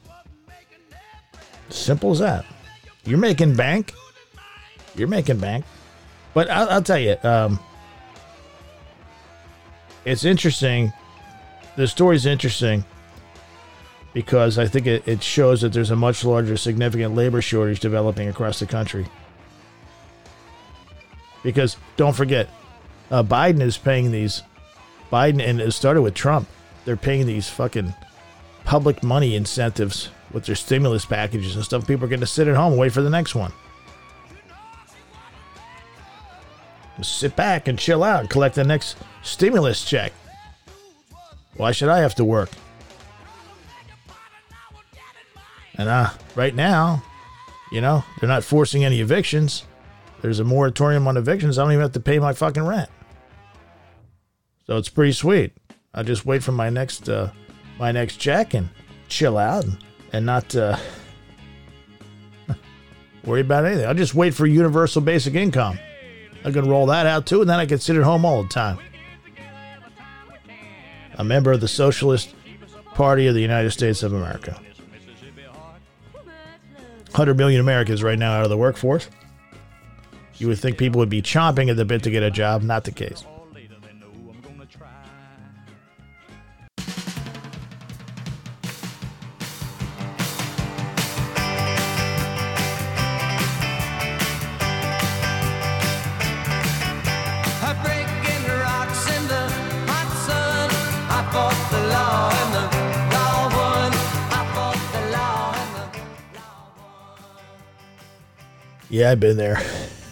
Speaker 1: Simple as that. You're making bank. You're making bank. But I'll tell you, it's interesting. The story's interesting because I think it shows that there's a much larger, significant labor shortage developing across the country. Because don't forget, Biden is paying these. Biden, and it started with Trump. They're paying these fucking public money incentives with their stimulus packages and stuff. People are going to sit at home and wait for the next one. Sit back and chill out and collect the next stimulus check. Why should I have to work? And right now, they're not forcing any evictions. There's a moratorium on evictions. I don't even have to pay my fucking rent. So it's pretty sweet. I'll just wait for my next check and chill out and not worry about anything. I'll just wait for universal basic income. I can roll that out too, and then I can sit at home all the time. A member of the Socialist Party of the United States of America. 100 million Americans right now out of the workforce. You would think people would be chomping at the bit to get a job. Not the case. Yeah, I've been there.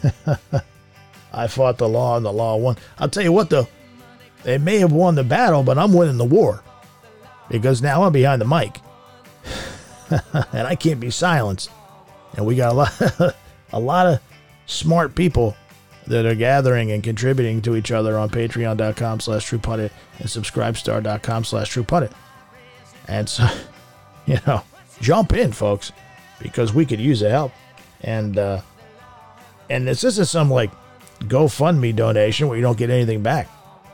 Speaker 1: I fought the law and the law won. I'll tell you what, though. They may have won the battle, but I'm winning the war. Because now I'm behind the mic. And I can't be silenced. And we got a lot of smart people that are gathering and contributing to each other on patreon.com/TruePundit and subscribestar.com/TruePundit. And so, jump in, folks, because we could use the help. And this isn't some like GoFundMe donation where you don't get anything back.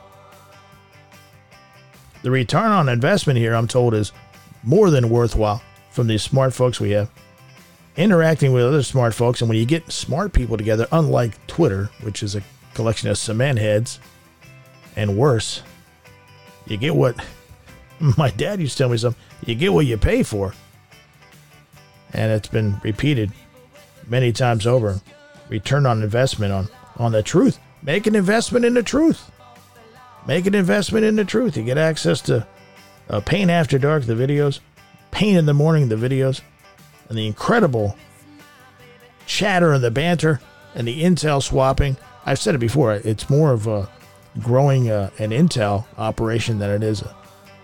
Speaker 1: The return on investment here, I'm told, is more than worthwhile from these smart folks we have. Interacting with other smart folks, and when you get smart people together, unlike Twitter, which is a collection of cement heads, and worse. You get what my dad used to tell me something. You get what you pay for. And it's been repeated many times over. Return on investment on the truth. Make an investment in the truth. Make an investment in the truth. You get access to Pain After Dark, the videos, Pain in the Morning, the videos, and the incredible chatter and the banter and the intel swapping. I've said it before. It's more of a growing an intel operation than it is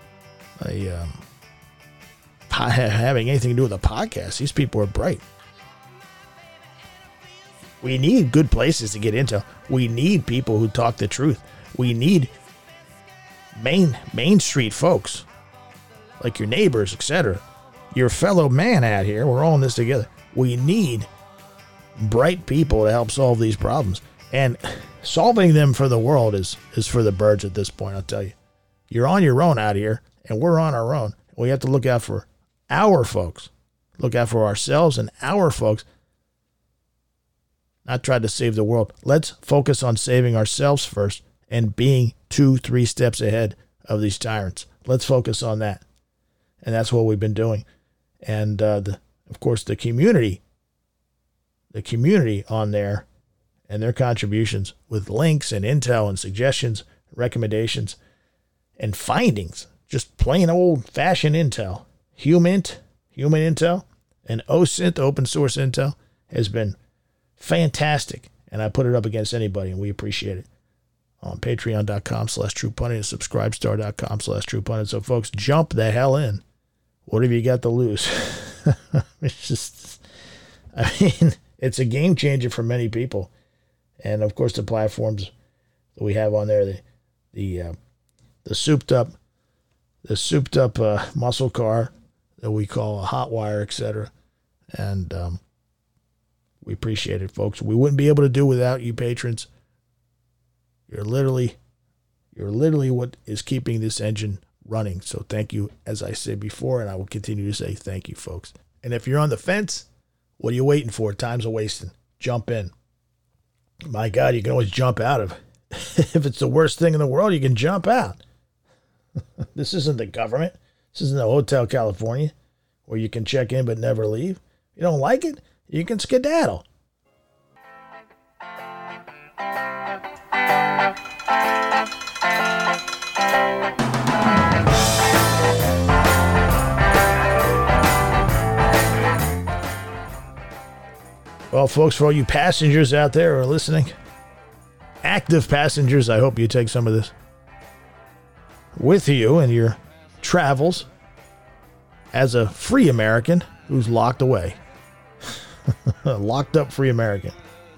Speaker 1: having anything to do with a podcast. These people are bright. We need good places to get intel. We need people who talk the truth. We need Main Street folks, like your neighbors, etc. Your fellow man out here. We're all in this together. We need bright people to help solve these problems. And solving them for the world is for the birds at this point, I'll tell you. You're on your own out here, and we're on our own. We have to look out for our folks. Look out for ourselves and our folks. Not try to save the world. Let's focus on saving ourselves first and being 2-3 steps ahead of these tyrants. Let's focus on that. And that's what we've been doing. And, of course, the community on there and their contributions with links and intel and suggestions, recommendations, and findings. Just plain old-fashioned intel. Human intel, and OSINT, open source intel, has been fantastic. And I put it up against anybody, and we appreciate it. On patreon.com/truepundit and subscribestar.com/truepundit. So, folks, jump the hell in. What have you got to lose? It's a game changer for many people. And, of course, the platforms that we have on there, the souped up muscle car that we call a Hotwire, etc. And we appreciate it, folks. We wouldn't be able to do without you patrons. You're literally what is keeping this engine running. So thank you, as I said before, and I will continue to say thank you, folks. And if you're on the fence, what are you waiting for? Time's a wasting. Jump in. My God, you can always jump out of it. If it's the worst thing in the world, you can jump out. This isn't the government. This isn't the Hotel California where you can check in but never leave. You don't like it? You can skedaddle. Well, folks, for all you passengers out there who are listening, active passengers, I hope you take some of this with you in your travels as a free American who's locked away. Locked up free American.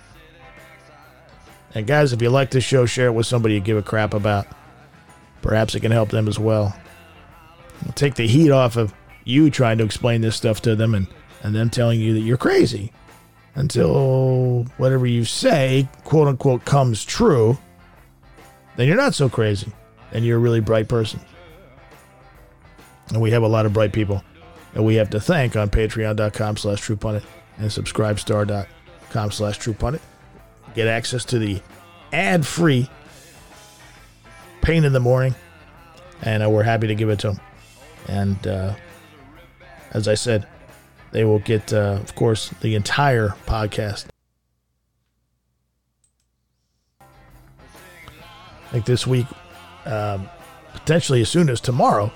Speaker 1: And guys, if you like this show, share it with somebody you give a crap about. Perhaps it can help them as well. It'll take the heat off of you trying to explain this stuff to them and them telling you that you're crazy. Until whatever you say, quote unquote, comes true, then you're not so crazy. And you're a really bright person. And we have a lot of bright people that we have to thank on patreon.com/truepundit and subscribestar.com/truepundit. Get access to the ad-free Pain in the Morning. And we're happy to give it to them. And as I said, they will get, of course, the entire podcast. I think this week, potentially as soon as tomorrow,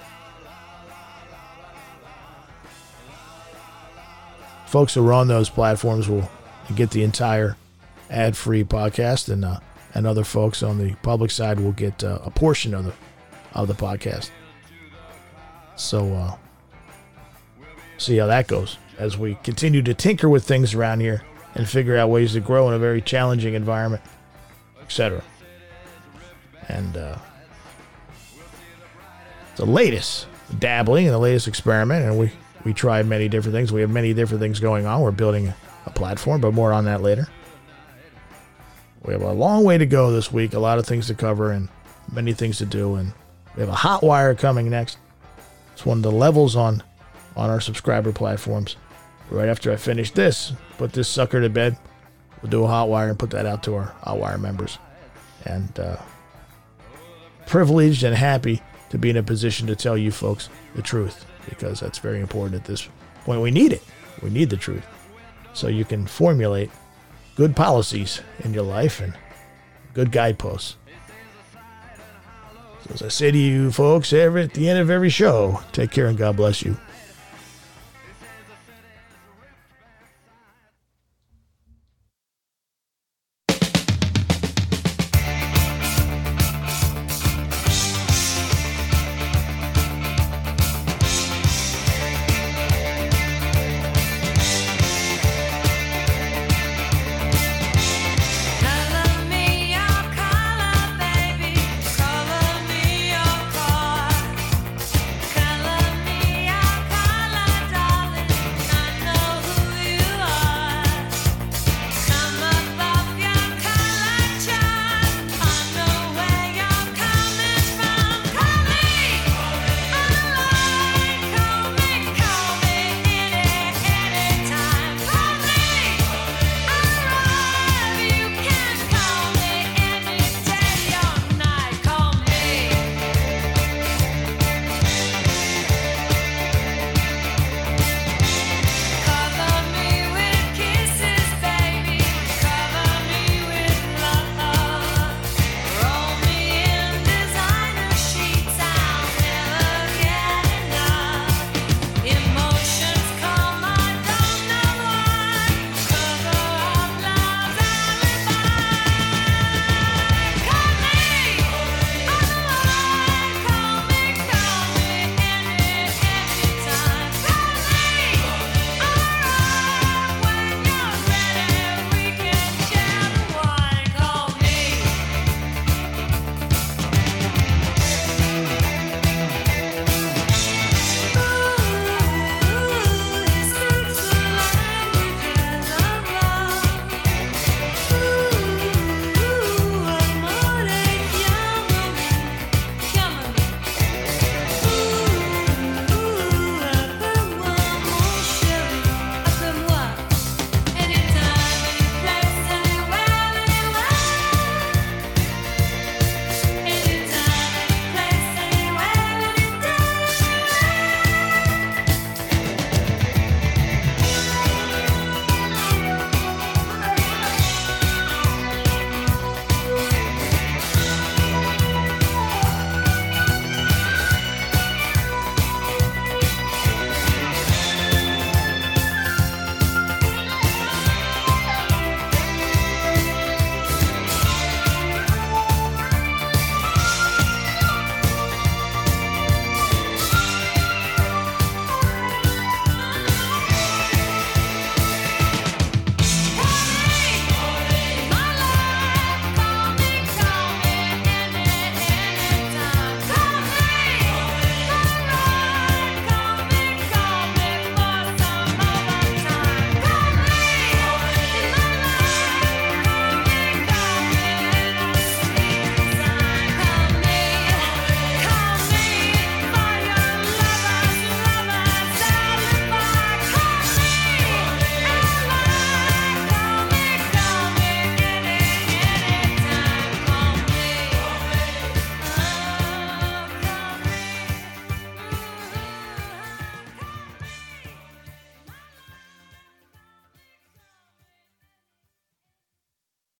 Speaker 1: folks who are on those platforms will get the entire ad-free podcast, and other folks on the public side will get a portion of the podcast. So see how that goes as we continue to tinker with things around here and figure out ways to grow in a very challenging environment, etc. And the latest dabbling and the latest experiment, and we tried many different things. We have many different things going on. We're building a platform, but more on that later. We have a long way to go this week, a lot of things to cover and many things to do, and we have a Hotwire coming next. It's one of the levels on our subscriber platforms. Right after I finish this, put this sucker to bed, we'll do a Hotwire and put that out to our Hotwire members. and privileged and happy to be in a position to tell you folks the truth, because that's very important at this point. We need it. We need the truth so you can formulate good policies in your life and good guideposts. So as I say to you folks at the end of every show, take care and God bless you.